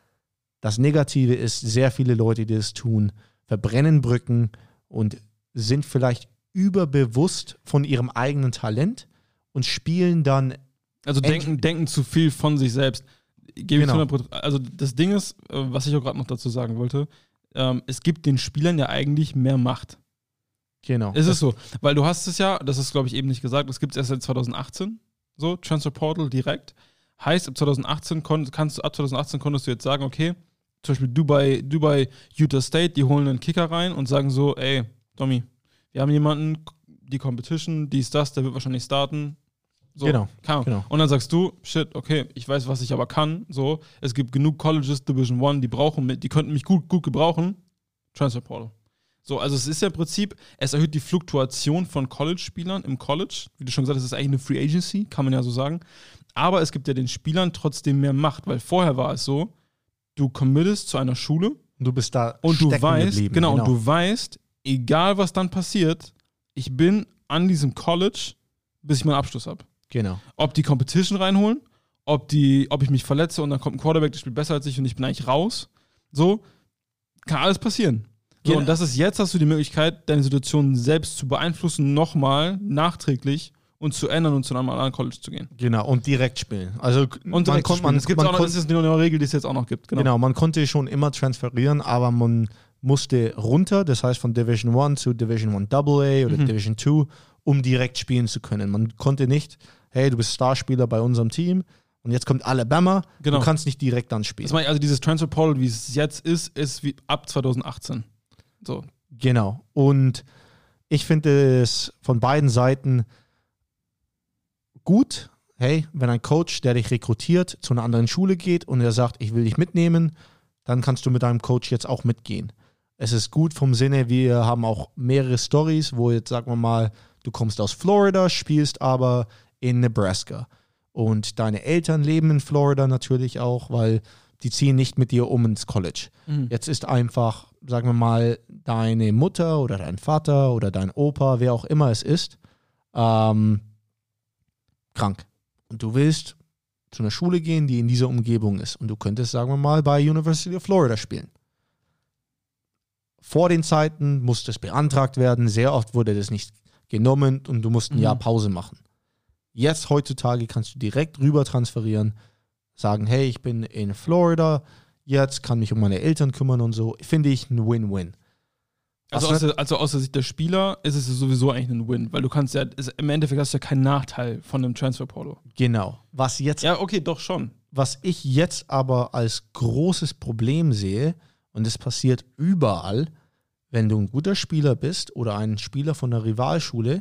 Speaker 2: Das Negative ist, sehr viele Leute, die das tun, verbrennen Brücken und sind vielleicht überbewusst von ihrem eigenen Talent und spielen dann.
Speaker 1: Also denken zu viel von sich selbst. Gebe ich
Speaker 2: Genau.
Speaker 1: 100%. Also das Ding ist, was ich auch gerade noch dazu sagen wollte, es gibt den Spielern ja eigentlich mehr Macht.
Speaker 2: Genau.
Speaker 1: Es ist so, weil du hast es ja, das ist glaube ich eben nicht gesagt, das gibt es erst seit 2018, so Transfer Portal direkt. Heißt, ab 2018 konntest du jetzt sagen, okay, zum Beispiel du bei Utah State, die holen einen Kicker rein und sagen so, ey, Domi, wir haben jemanden, die Competition, dies, das, der wird wahrscheinlich starten. So,
Speaker 2: Genau.
Speaker 1: Und dann sagst du, shit, okay, ich weiß, was ich aber kann. So, es gibt genug Colleges, Division I, die könnten mich gut gebrauchen. Transfer Portal. So, also es ist ja im Prinzip, es erhöht die Fluktuation von College-Spielern im College. Wie du schon gesagt hast, es ist eigentlich eine Free Agency, kann man ja so sagen. Aber es gibt ja den Spielern trotzdem mehr Macht, weil vorher war es so, du committest zu einer Schule
Speaker 2: und du bist da
Speaker 1: und du weißt,
Speaker 2: geblieben.
Speaker 1: Genau, und du weißt, egal was dann passiert, ich bin an diesem College, bis ich meinen Abschluss habe.
Speaker 2: Genau.
Speaker 1: Ob die Competition reinholen, ob ich mich verletze und dann kommt ein Quarterback, der spielt besser als ich und ich bin eigentlich raus. So, kann alles passieren. So,
Speaker 2: Genau.
Speaker 1: und das ist, jetzt hast du die Möglichkeit, deine Situation selbst zu beeinflussen, nochmal nachträglich und zu ändern und zu einem anderen College zu gehen.
Speaker 2: Genau, und direkt spielen. Also
Speaker 1: und direkt spielen. Das ist eine neue Regel, die es jetzt auch noch gibt.
Speaker 2: Genau, man konnte schon immer transferieren, aber man musste runter, das heißt von Division 1 zu Division 1 AA oder Division 2, um direkt spielen zu können. Man konnte nicht, hey, du bist Starspieler bei unserem Team und jetzt kommt Alabama, du kannst nicht direkt dann spielen.
Speaker 1: Das meine ich, also dieses Transfer Portal, wie es jetzt ist wie ab 2018. So.
Speaker 2: Genau, und ich finde es von beiden Seiten gut, hey, wenn ein Coach, der dich rekrutiert, zu einer anderen Schule geht und er sagt, ich will dich mitnehmen, dann kannst du mit deinem Coach jetzt auch mitgehen. Es ist gut vom Sinne, wir haben auch mehrere Stories, wo jetzt, sagen wir mal, du kommst aus Florida, spielst aber in Nebraska. Und deine Eltern leben in Florida natürlich auch, weil die ziehen nicht mit dir ins College. Mhm. Jetzt ist einfach, sagen wir mal, deine Mutter oder dein Vater oder dein Opa, wer auch immer es ist, krank. Und du willst zu einer Schule gehen, die in dieser Umgebung ist. Und du könntest, sagen wir mal, bei University of Florida spielen. Vor den Zeiten musste es beantragt werden. Sehr oft wurde das nicht genommen und du musst ein Jahr Pause machen. Jetzt, heutzutage, kannst du direkt rüber transferieren, sagen, hey, ich bin in Florida, jetzt kann mich um meine Eltern kümmern und so. Finde ich ein Win-Win.
Speaker 1: Also aus der Sicht der Spieler ist es sowieso eigentlich ein Win, weil du kannst ja, im Endeffekt hast du ja keinen Nachteil von einem Transferportal.
Speaker 2: Genau.
Speaker 1: Ja, okay, doch schon.
Speaker 2: Was ich jetzt aber als großes Problem sehe, und es passiert überall, wenn du ein guter Spieler bist oder ein Spieler von einer Rivalschule,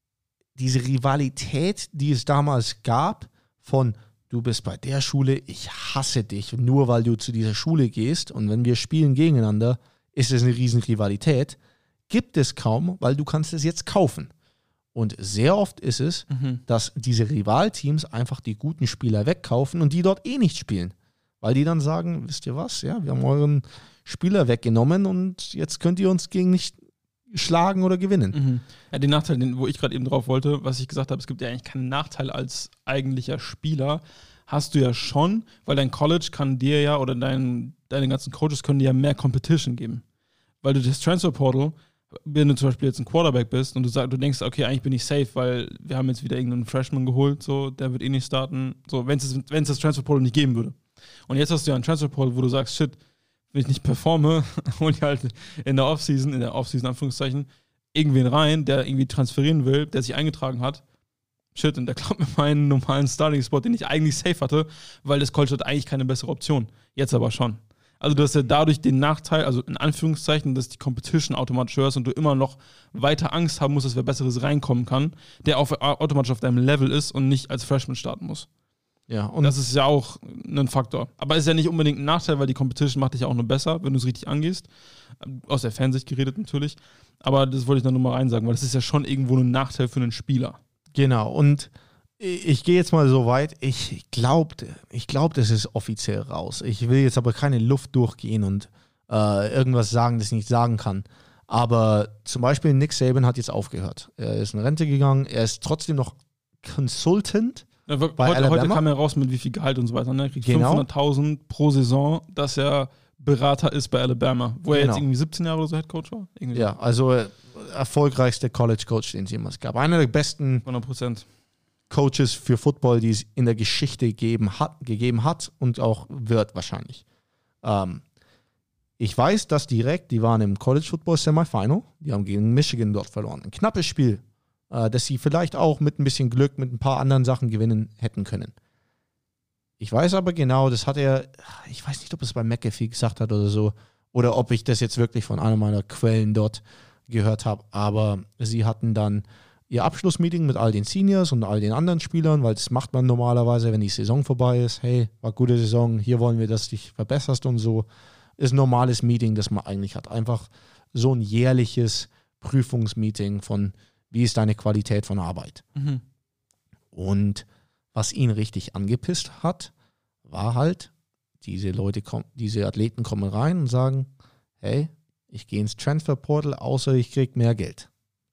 Speaker 2: diese Rivalität, die es damals gab, von du bist bei der Schule, ich hasse dich, nur weil du zu dieser Schule gehst und wenn wir spielen gegeneinander, ist es eine riesen Rivalität, gibt es kaum, weil du kannst es jetzt kaufen. Und sehr oft ist es, dass diese Rivalteams einfach die guten Spieler wegkaufen und die dort eh nicht spielen. Weil die dann sagen, wisst ihr was, ja, wir haben euren Spieler weggenommen und jetzt könnt ihr uns gegen nicht schlagen oder gewinnen.
Speaker 1: Ja, den Nachteil, wo ich gerade eben drauf wollte, was ich gesagt habe, es gibt ja eigentlich keinen Nachteil als eigentlicher Spieler, hast du ja schon, weil dein College kann dir ja oder deine ganzen Coaches können dir ja mehr Competition geben. Weil du das Transferportal, wenn du zum Beispiel jetzt ein Quarterback bist und du denkst, okay, eigentlich bin ich safe, weil wir haben jetzt wieder irgendeinen Freshman geholt, so, der wird eh nicht starten, so, wenn es das Transferportal nicht geben würde. Und jetzt hast du ja ein Transferportal, wo du sagst, shit, wenn ich nicht performe, hol ich halt in der Offseason Anführungszeichen, irgendwen rein, der irgendwie transferieren will, der sich eingetragen hat. Shit, und der klaut mir meinen normalen Starting-Spot, den ich eigentlich safe hatte, weil das College hat eigentlich keine bessere Option. Jetzt aber schon. Also du hast ja dadurch den Nachteil, also in Anführungszeichen, dass die Competition automatisch höher ist und du immer noch weiter Angst haben musst, dass wer Besseres reinkommen kann, der automatisch auf deinem Level ist und nicht als Freshman starten muss. Ja, und das ist ja auch ein Faktor. Aber ist ja nicht unbedingt ein Nachteil, weil die Competition macht dich ja auch nur besser, wenn du es richtig angehst. Aus der Fansicht geredet natürlich. Aber das wollte ich dann nur mal rein sagen, weil das ist ja schon irgendwo ein Nachteil für einen Spieler.
Speaker 2: Genau, und ich gehe jetzt mal so weit, ich glaube, das ist offiziell raus. Ich will jetzt aber keine Luft durchgehen und irgendwas sagen, das ich nicht sagen kann. Aber zum Beispiel Nick Saban hat jetzt aufgehört. Er ist in Rente gegangen, er ist trotzdem noch Consultant.
Speaker 1: Ja, heute kam er raus mit wie viel Gehalt und so weiter. Ne? Er kriegt 500.000 pro Saison, dass er Berater ist bei Alabama, wo er jetzt irgendwie 17 Jahre oder so Headcoach war. Irgendwie
Speaker 2: ja, also erfolgreichste College-Coach, den es jemals gab. Einer der besten
Speaker 1: 100%.
Speaker 2: Coaches für Football, die es in der Geschichte gegeben hat und auch wird wahrscheinlich. Ich weiß, dass die waren im College Football Semifinal. Die haben gegen Michigan dort verloren. Ein knappes Spiel, das sie vielleicht auch mit ein bisschen Glück, mit ein paar anderen Sachen gewinnen hätten können. Ich weiß aber genau, das hat er, ich weiß nicht, ob es bei McAfee gesagt hat oder so, oder ob ich das jetzt wirklich von einer meiner Quellen dort gehört habe, aber sie hatten dann ihr Abschlussmeeting mit all den Seniors und all den anderen Spielern, weil das macht man normalerweise, wenn die Saison vorbei ist. Hey, war gute Saison, hier wollen wir, dass du dich verbesserst und so. Ist ein normales Meeting, das man eigentlich hat. Einfach so ein jährliches Prüfungsmeeting von, wie ist deine Qualität von Arbeit. Und was ihn richtig angepisst hat, war halt, diese Athleten kommen rein und sagen, hey, ich gehe ins Transferportal, außer ich kriege mehr Geld.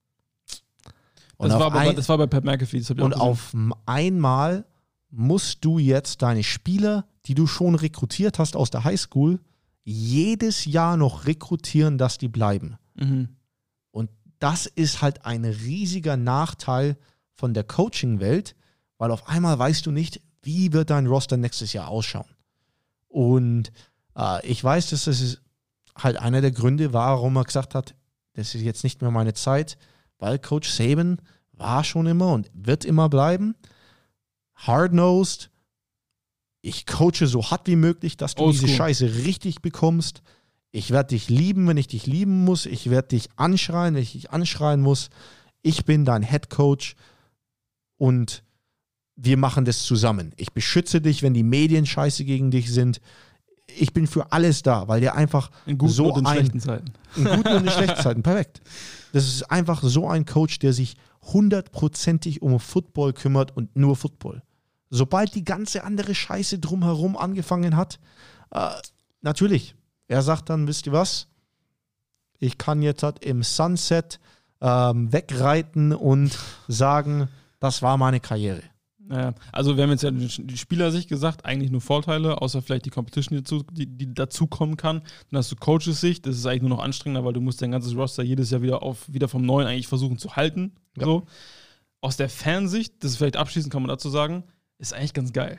Speaker 1: Das war bei Pat McAfee.
Speaker 2: Und auf einmal musst du jetzt deine Spieler, die du schon rekrutiert hast aus der Highschool, jedes Jahr noch rekrutieren, dass die bleiben. Und das ist halt ein riesiger Nachteil von der Coaching-Welt, weil auf einmal weißt du nicht, wie wird dein Roster nächstes Jahr ausschauen. Und ich weiß, dass das halt einer der Gründe war, warum er gesagt hat, das ist jetzt nicht mehr meine Zeit, weil Coach Saban war schon immer und wird immer bleiben. Hard-nosed. Ich coache so hart wie möglich, dass du diese Scheiße richtig bekommst. Ich werde dich lieben, wenn ich dich lieben muss. Ich werde dich anschreien, wenn ich dich anschreien muss. Ich bin dein Head Coach und wir machen das zusammen. Ich beschütze dich, wenn die Medien scheiße gegen dich sind. Ich bin für alles da, weil der einfach
Speaker 1: in guten und in schlechten Zeiten.
Speaker 2: In guten und in schlechten Zeiten, perfekt. Das ist einfach so ein Coach, der sich 100%ig um Football kümmert und nur Football. Sobald die ganze andere Scheiße drumherum angefangen hat, natürlich, er sagt dann, wisst ihr was, ich kann jetzt halt im Sunset wegreiten und sagen, das war meine Karriere.
Speaker 1: Naja, also wir haben jetzt ja die Spielersicht gesagt, eigentlich nur Vorteile, außer vielleicht die Competition, die dazu kommen kann. Dann hast du Coaches-Sicht, das ist eigentlich nur noch anstrengender, weil du musst dein ganzes Roster jedes Jahr wieder vom Neuen eigentlich versuchen zu halten. Ja. So. Aus der Fansicht, das ist vielleicht abschließend kann man dazu sagen, ist eigentlich ganz geil.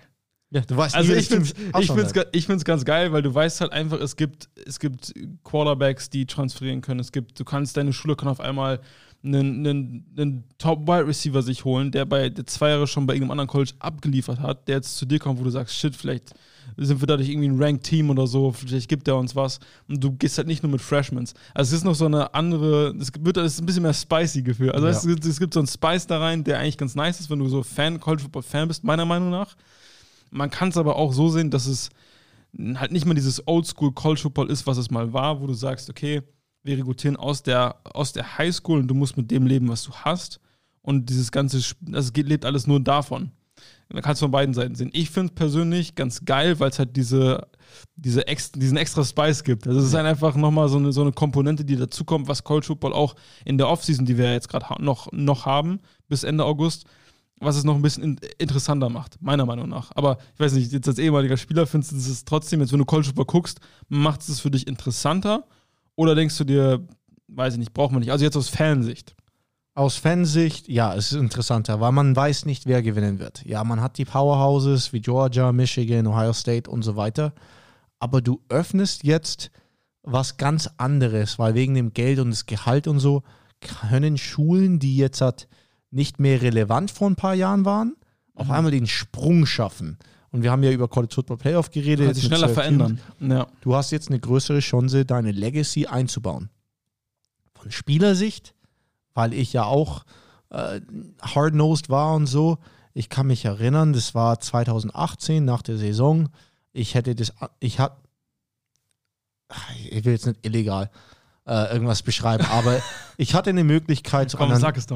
Speaker 2: Ja, du weißt
Speaker 1: also ich finde es ganz geil, weil du weißt halt einfach, es gibt Quarterbacks, die transferieren können. Deine Schule kann auf einmal einen Top-Wide-Receiver sich holen, der 2 Jahre schon bei irgendeinem anderen College abgeliefert hat, der jetzt zu dir kommt, wo du sagst, shit, vielleicht sind wir dadurch irgendwie ein Ranked-Team oder so, vielleicht gibt der uns was. Und du gehst halt nicht nur mit Freshmans. Also es ist noch so eine andere, es ist ein bisschen mehr spicy Gefühl. Also es gibt so einen Spice da rein, der eigentlich ganz nice ist, wenn du so College-Football-Fan bist, meiner Meinung nach. Man kann es aber auch so sehen, dass es halt nicht mehr dieses Oldschool-College-Football ist, was es mal war, wo du sagst, okay, wir rekrutieren aus der Highschool und du musst mit dem leben, was du hast. Und dieses ganze, lebt alles nur davon. Da kannst du von beiden Seiten sehen. Ich finde es persönlich ganz geil, weil es halt diesen extra Spice gibt. Also es ist halt einfach nochmal so eine Komponente, die dazukommt, was College Football auch in der Offseason, die wir jetzt gerade noch haben, bis Ende August, was es noch ein bisschen interessanter macht, meiner Meinung nach. Aber ich weiß nicht, jetzt als ehemaliger Spieler findest du es trotzdem, jetzt wenn du College Football guckst, macht es für dich interessanter? Oder denkst du dir, weiß ich nicht, braucht man nicht? Also jetzt aus Fansicht.
Speaker 2: Aus Fansicht, ja, es ist interessanter, weil man weiß nicht, wer gewinnen wird. Ja, man hat die Powerhouses wie Georgia, Michigan, Ohio State und so weiter. Aber du öffnest jetzt was ganz anderes, weil wegen dem Geld und das Gehalt und so können Schulen, die jetzt nicht mehr relevant vor ein paar Jahren waren, auf einmal den Sprung schaffen. Und wir haben ja über College Football Playoff geredet.
Speaker 1: Kann sich schneller verändern. Ja.
Speaker 2: Du hast jetzt eine größere Chance, deine Legacy einzubauen. Von Spielersicht, weil ich ja auch hard-nosed war und so. Ich kann mich erinnern, das war 2018 nach der Saison. Ich will jetzt nicht illegal irgendwas beschreiben, aber ich hatte eine Möglichkeit zu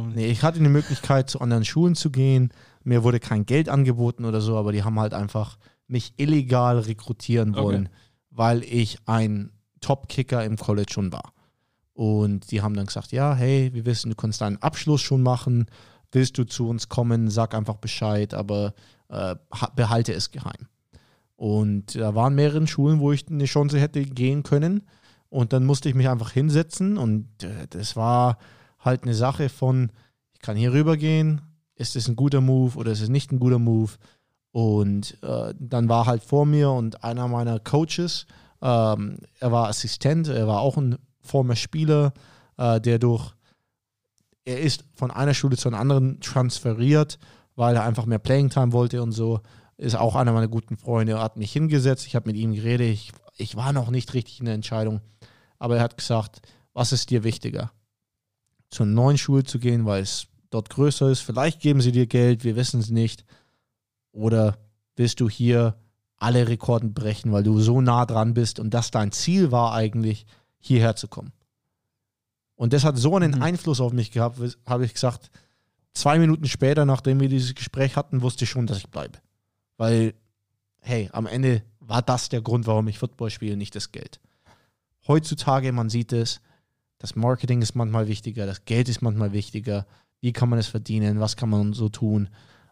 Speaker 2: anderen Schulen zu gehen. Mir wurde kein Geld angeboten oder so, aber die haben halt einfach mich illegal rekrutieren wollen, weil ich ein Top-Kicker im College schon war. Und die haben dann gesagt, ja, hey, wir wissen, du kannst deinen Abschluss schon machen, willst du zu uns kommen, sag einfach Bescheid, aber behalte es geheim. Und da waren mehrere Schulen, wo ich eine Chance hätte gehen können. Und dann musste ich mich einfach hinsetzen und das war halt eine Sache von, ich kann hier rüber gehen, ist es ein guter Move oder ist es nicht ein guter Move? Und dann war halt vor mir und einer meiner Coaches, er war Assistent, er war auch ein former Spieler, er ist von einer Schule zu einer anderen transferiert, weil er einfach mehr Playing Time wollte und so, ist auch einer meiner guten Freunde, er hat mich hingesetzt, ich habe mit ihm geredet, ich war noch nicht richtig in der Entscheidung, aber er hat gesagt, was ist dir wichtiger? Zur neuen Schule zu gehen, weil es dort größer ist, vielleicht geben sie dir Geld, wir wissen es nicht, oder willst du hier alle Rekorden brechen, weil du so nah dran bist und das dein Ziel war eigentlich, hierher zu kommen. Und das hat so einen Einfluss auf mich gehabt, habe ich gesagt, 2 Minuten später, nachdem wir dieses Gespräch hatten, wusste ich schon, dass ich bleibe. Weil, hey, am Ende war das der Grund, warum ich Football spiele, nicht das Geld. Heutzutage, man sieht es, das Marketing ist manchmal wichtiger, das Geld ist manchmal wichtiger. Wie kann man es verdienen? Was kann man so tun,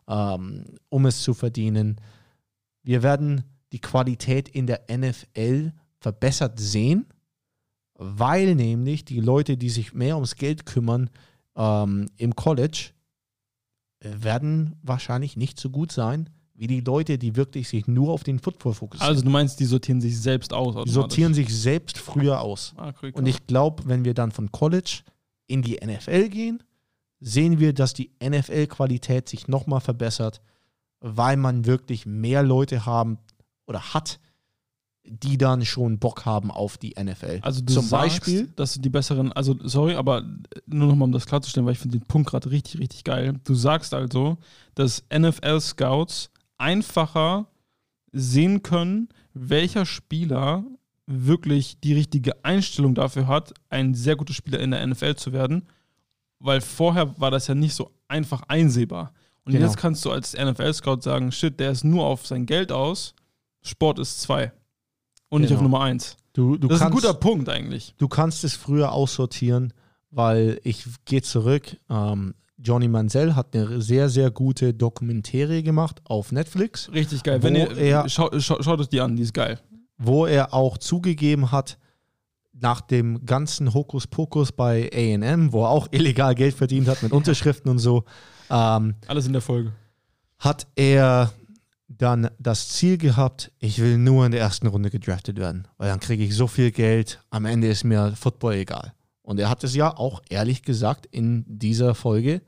Speaker 2: um es zu verdienen? Wir werden die Qualität in der NFL verbessert sehen, weil nämlich die Leute, die sich mehr ums Geld kümmern im College, werden wahrscheinlich nicht so gut sein, wie die Leute, die wirklich sich nur auf den Football fokussieren.
Speaker 1: Also du meinst, die sortieren sich selbst aus?
Speaker 2: Die sortieren sich selbst früher aus.
Speaker 1: Okay,
Speaker 2: und ich glaube, wenn wir dann von College in die NFL gehen, sehen wir, dass die NFL-Qualität sich nochmal verbessert, weil man wirklich mehr Leute haben oder hat, die dann schon Bock haben auf die NFL.
Speaker 1: Also du sagst, Beispiel, dass du die besseren, also sorry, aber nur nochmal, um das klarzustellen, weil ich finde den Punkt gerade richtig, richtig geil. Du sagst also, dass NFL-Scouts einfacher sehen können, welcher Spieler wirklich die richtige Einstellung dafür hat, ein sehr guter Spieler in der NFL zu werden, weil vorher war das ja nicht so einfach einsehbar. Und jetzt kannst du als NFL-Scout sagen, shit, der ist nur auf sein Geld aus, Sport ist 2 und nicht auf Nummer 1. Das ist ein guter Punkt eigentlich.
Speaker 2: Du kannst es früher aussortieren, weil ich gehe zurück, Johnny Manziel hat eine sehr, sehr gute Dokumentäre gemacht auf Netflix.
Speaker 1: Richtig geil. Schaut es dir an, die ist geil.
Speaker 2: Wo er auch zugegeben hat, nach dem ganzen Hokuspokus bei A&M, wo er auch illegal Geld verdient hat mit Unterschriften und so.
Speaker 1: Alles in der Folge.
Speaker 2: Hat er dann das Ziel gehabt, ich will nur in der ersten Runde gedraftet werden, weil dann kriege ich so viel Geld, am Ende ist mir Football egal. Und er hat es ja auch ehrlich gesagt in dieser Folge,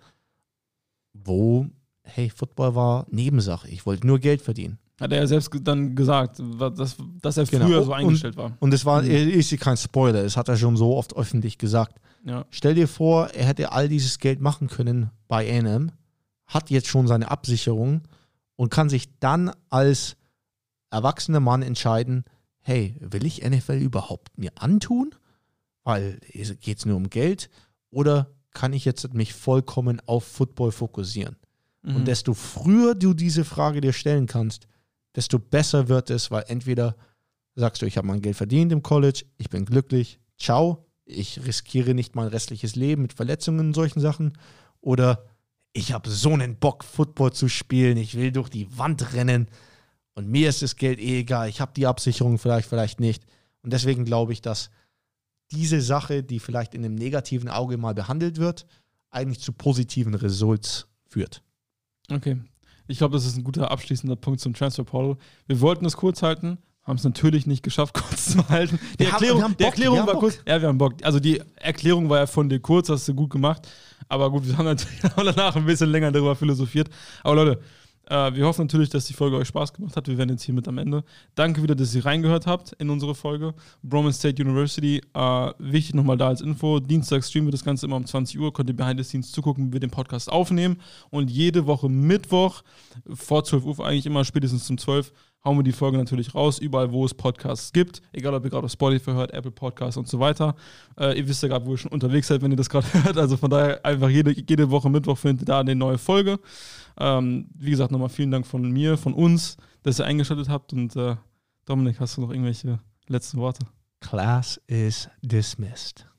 Speaker 2: wo, hey, Football war Nebensache, ich wollte nur Geld verdienen.
Speaker 1: Hat er ja selbst dann gesagt, dass er früher so eingestellt war.
Speaker 2: Und es war, ist kein Spoiler, das hat er schon so oft öffentlich gesagt.
Speaker 1: Ja.
Speaker 2: Stell dir vor, er hätte all dieses Geld machen können bei A&M, hat jetzt schon seine Absicherung und kann sich dann als erwachsener Mann entscheiden, hey, will ich NFL überhaupt mir antun? Weil geht es nur um Geld? Oder kann ich jetzt mich vollkommen auf Football fokussieren? Und desto früher du diese Frage dir stellen kannst, desto besser wird es, weil entweder sagst du, ich habe mein Geld verdient im College, ich bin glücklich, ciao, ich riskiere nicht mein restliches Leben mit Verletzungen und solchen Sachen, oder ich habe so einen Bock, Football zu spielen, ich will durch die Wand rennen und mir ist das Geld egal, ich habe die Absicherung vielleicht nicht. Und deswegen glaube ich, dass diese Sache, die vielleicht in einem negativen Auge mal behandelt wird, eigentlich zu positiven Results führt.
Speaker 1: Okay. Ich glaube, das ist ein guter abschließender Punkt zum Transfer Portal. Wir wollten es kurz halten, haben es natürlich nicht geschafft, kurz zu halten. Die Erklärung war kurz. Ja, wir haben Bock. Also die Erklärung war ja von dir kurz, hast du gut gemacht. Aber gut, wir haben natürlich danach ein bisschen länger darüber philosophiert. Aber Leute, wir hoffen natürlich, dass die Folge euch Spaß gemacht hat. Wir werden jetzt hiermit am Ende. Danke wieder, dass ihr reingehört habt in unsere Folge. Broman State University. Wichtig nochmal da als Info. Dienstag streamen wir das Ganze immer um 20 Uhr. Könnt ihr behind the scenes zugucken, wie wir den Podcast aufnehmen. Und jede Woche Mittwoch, vor 12 Uhr eigentlich immer, spätestens zum 12 hauen wir die Folge natürlich raus, überall, wo es Podcasts gibt. Egal, ob ihr gerade auf Spotify hört, Apple Podcasts und so weiter. Ihr wisst ja gerade, wo ihr schon unterwegs seid, wenn ihr das gerade hört. Also von daher einfach jede Woche Mittwoch findet ihr da eine neue Folge. Wie gesagt, nochmal vielen Dank von mir, von uns, dass ihr eingeschaltet habt. Und Dominik, hast du noch irgendwelche letzten Worte?
Speaker 2: Class is dismissed.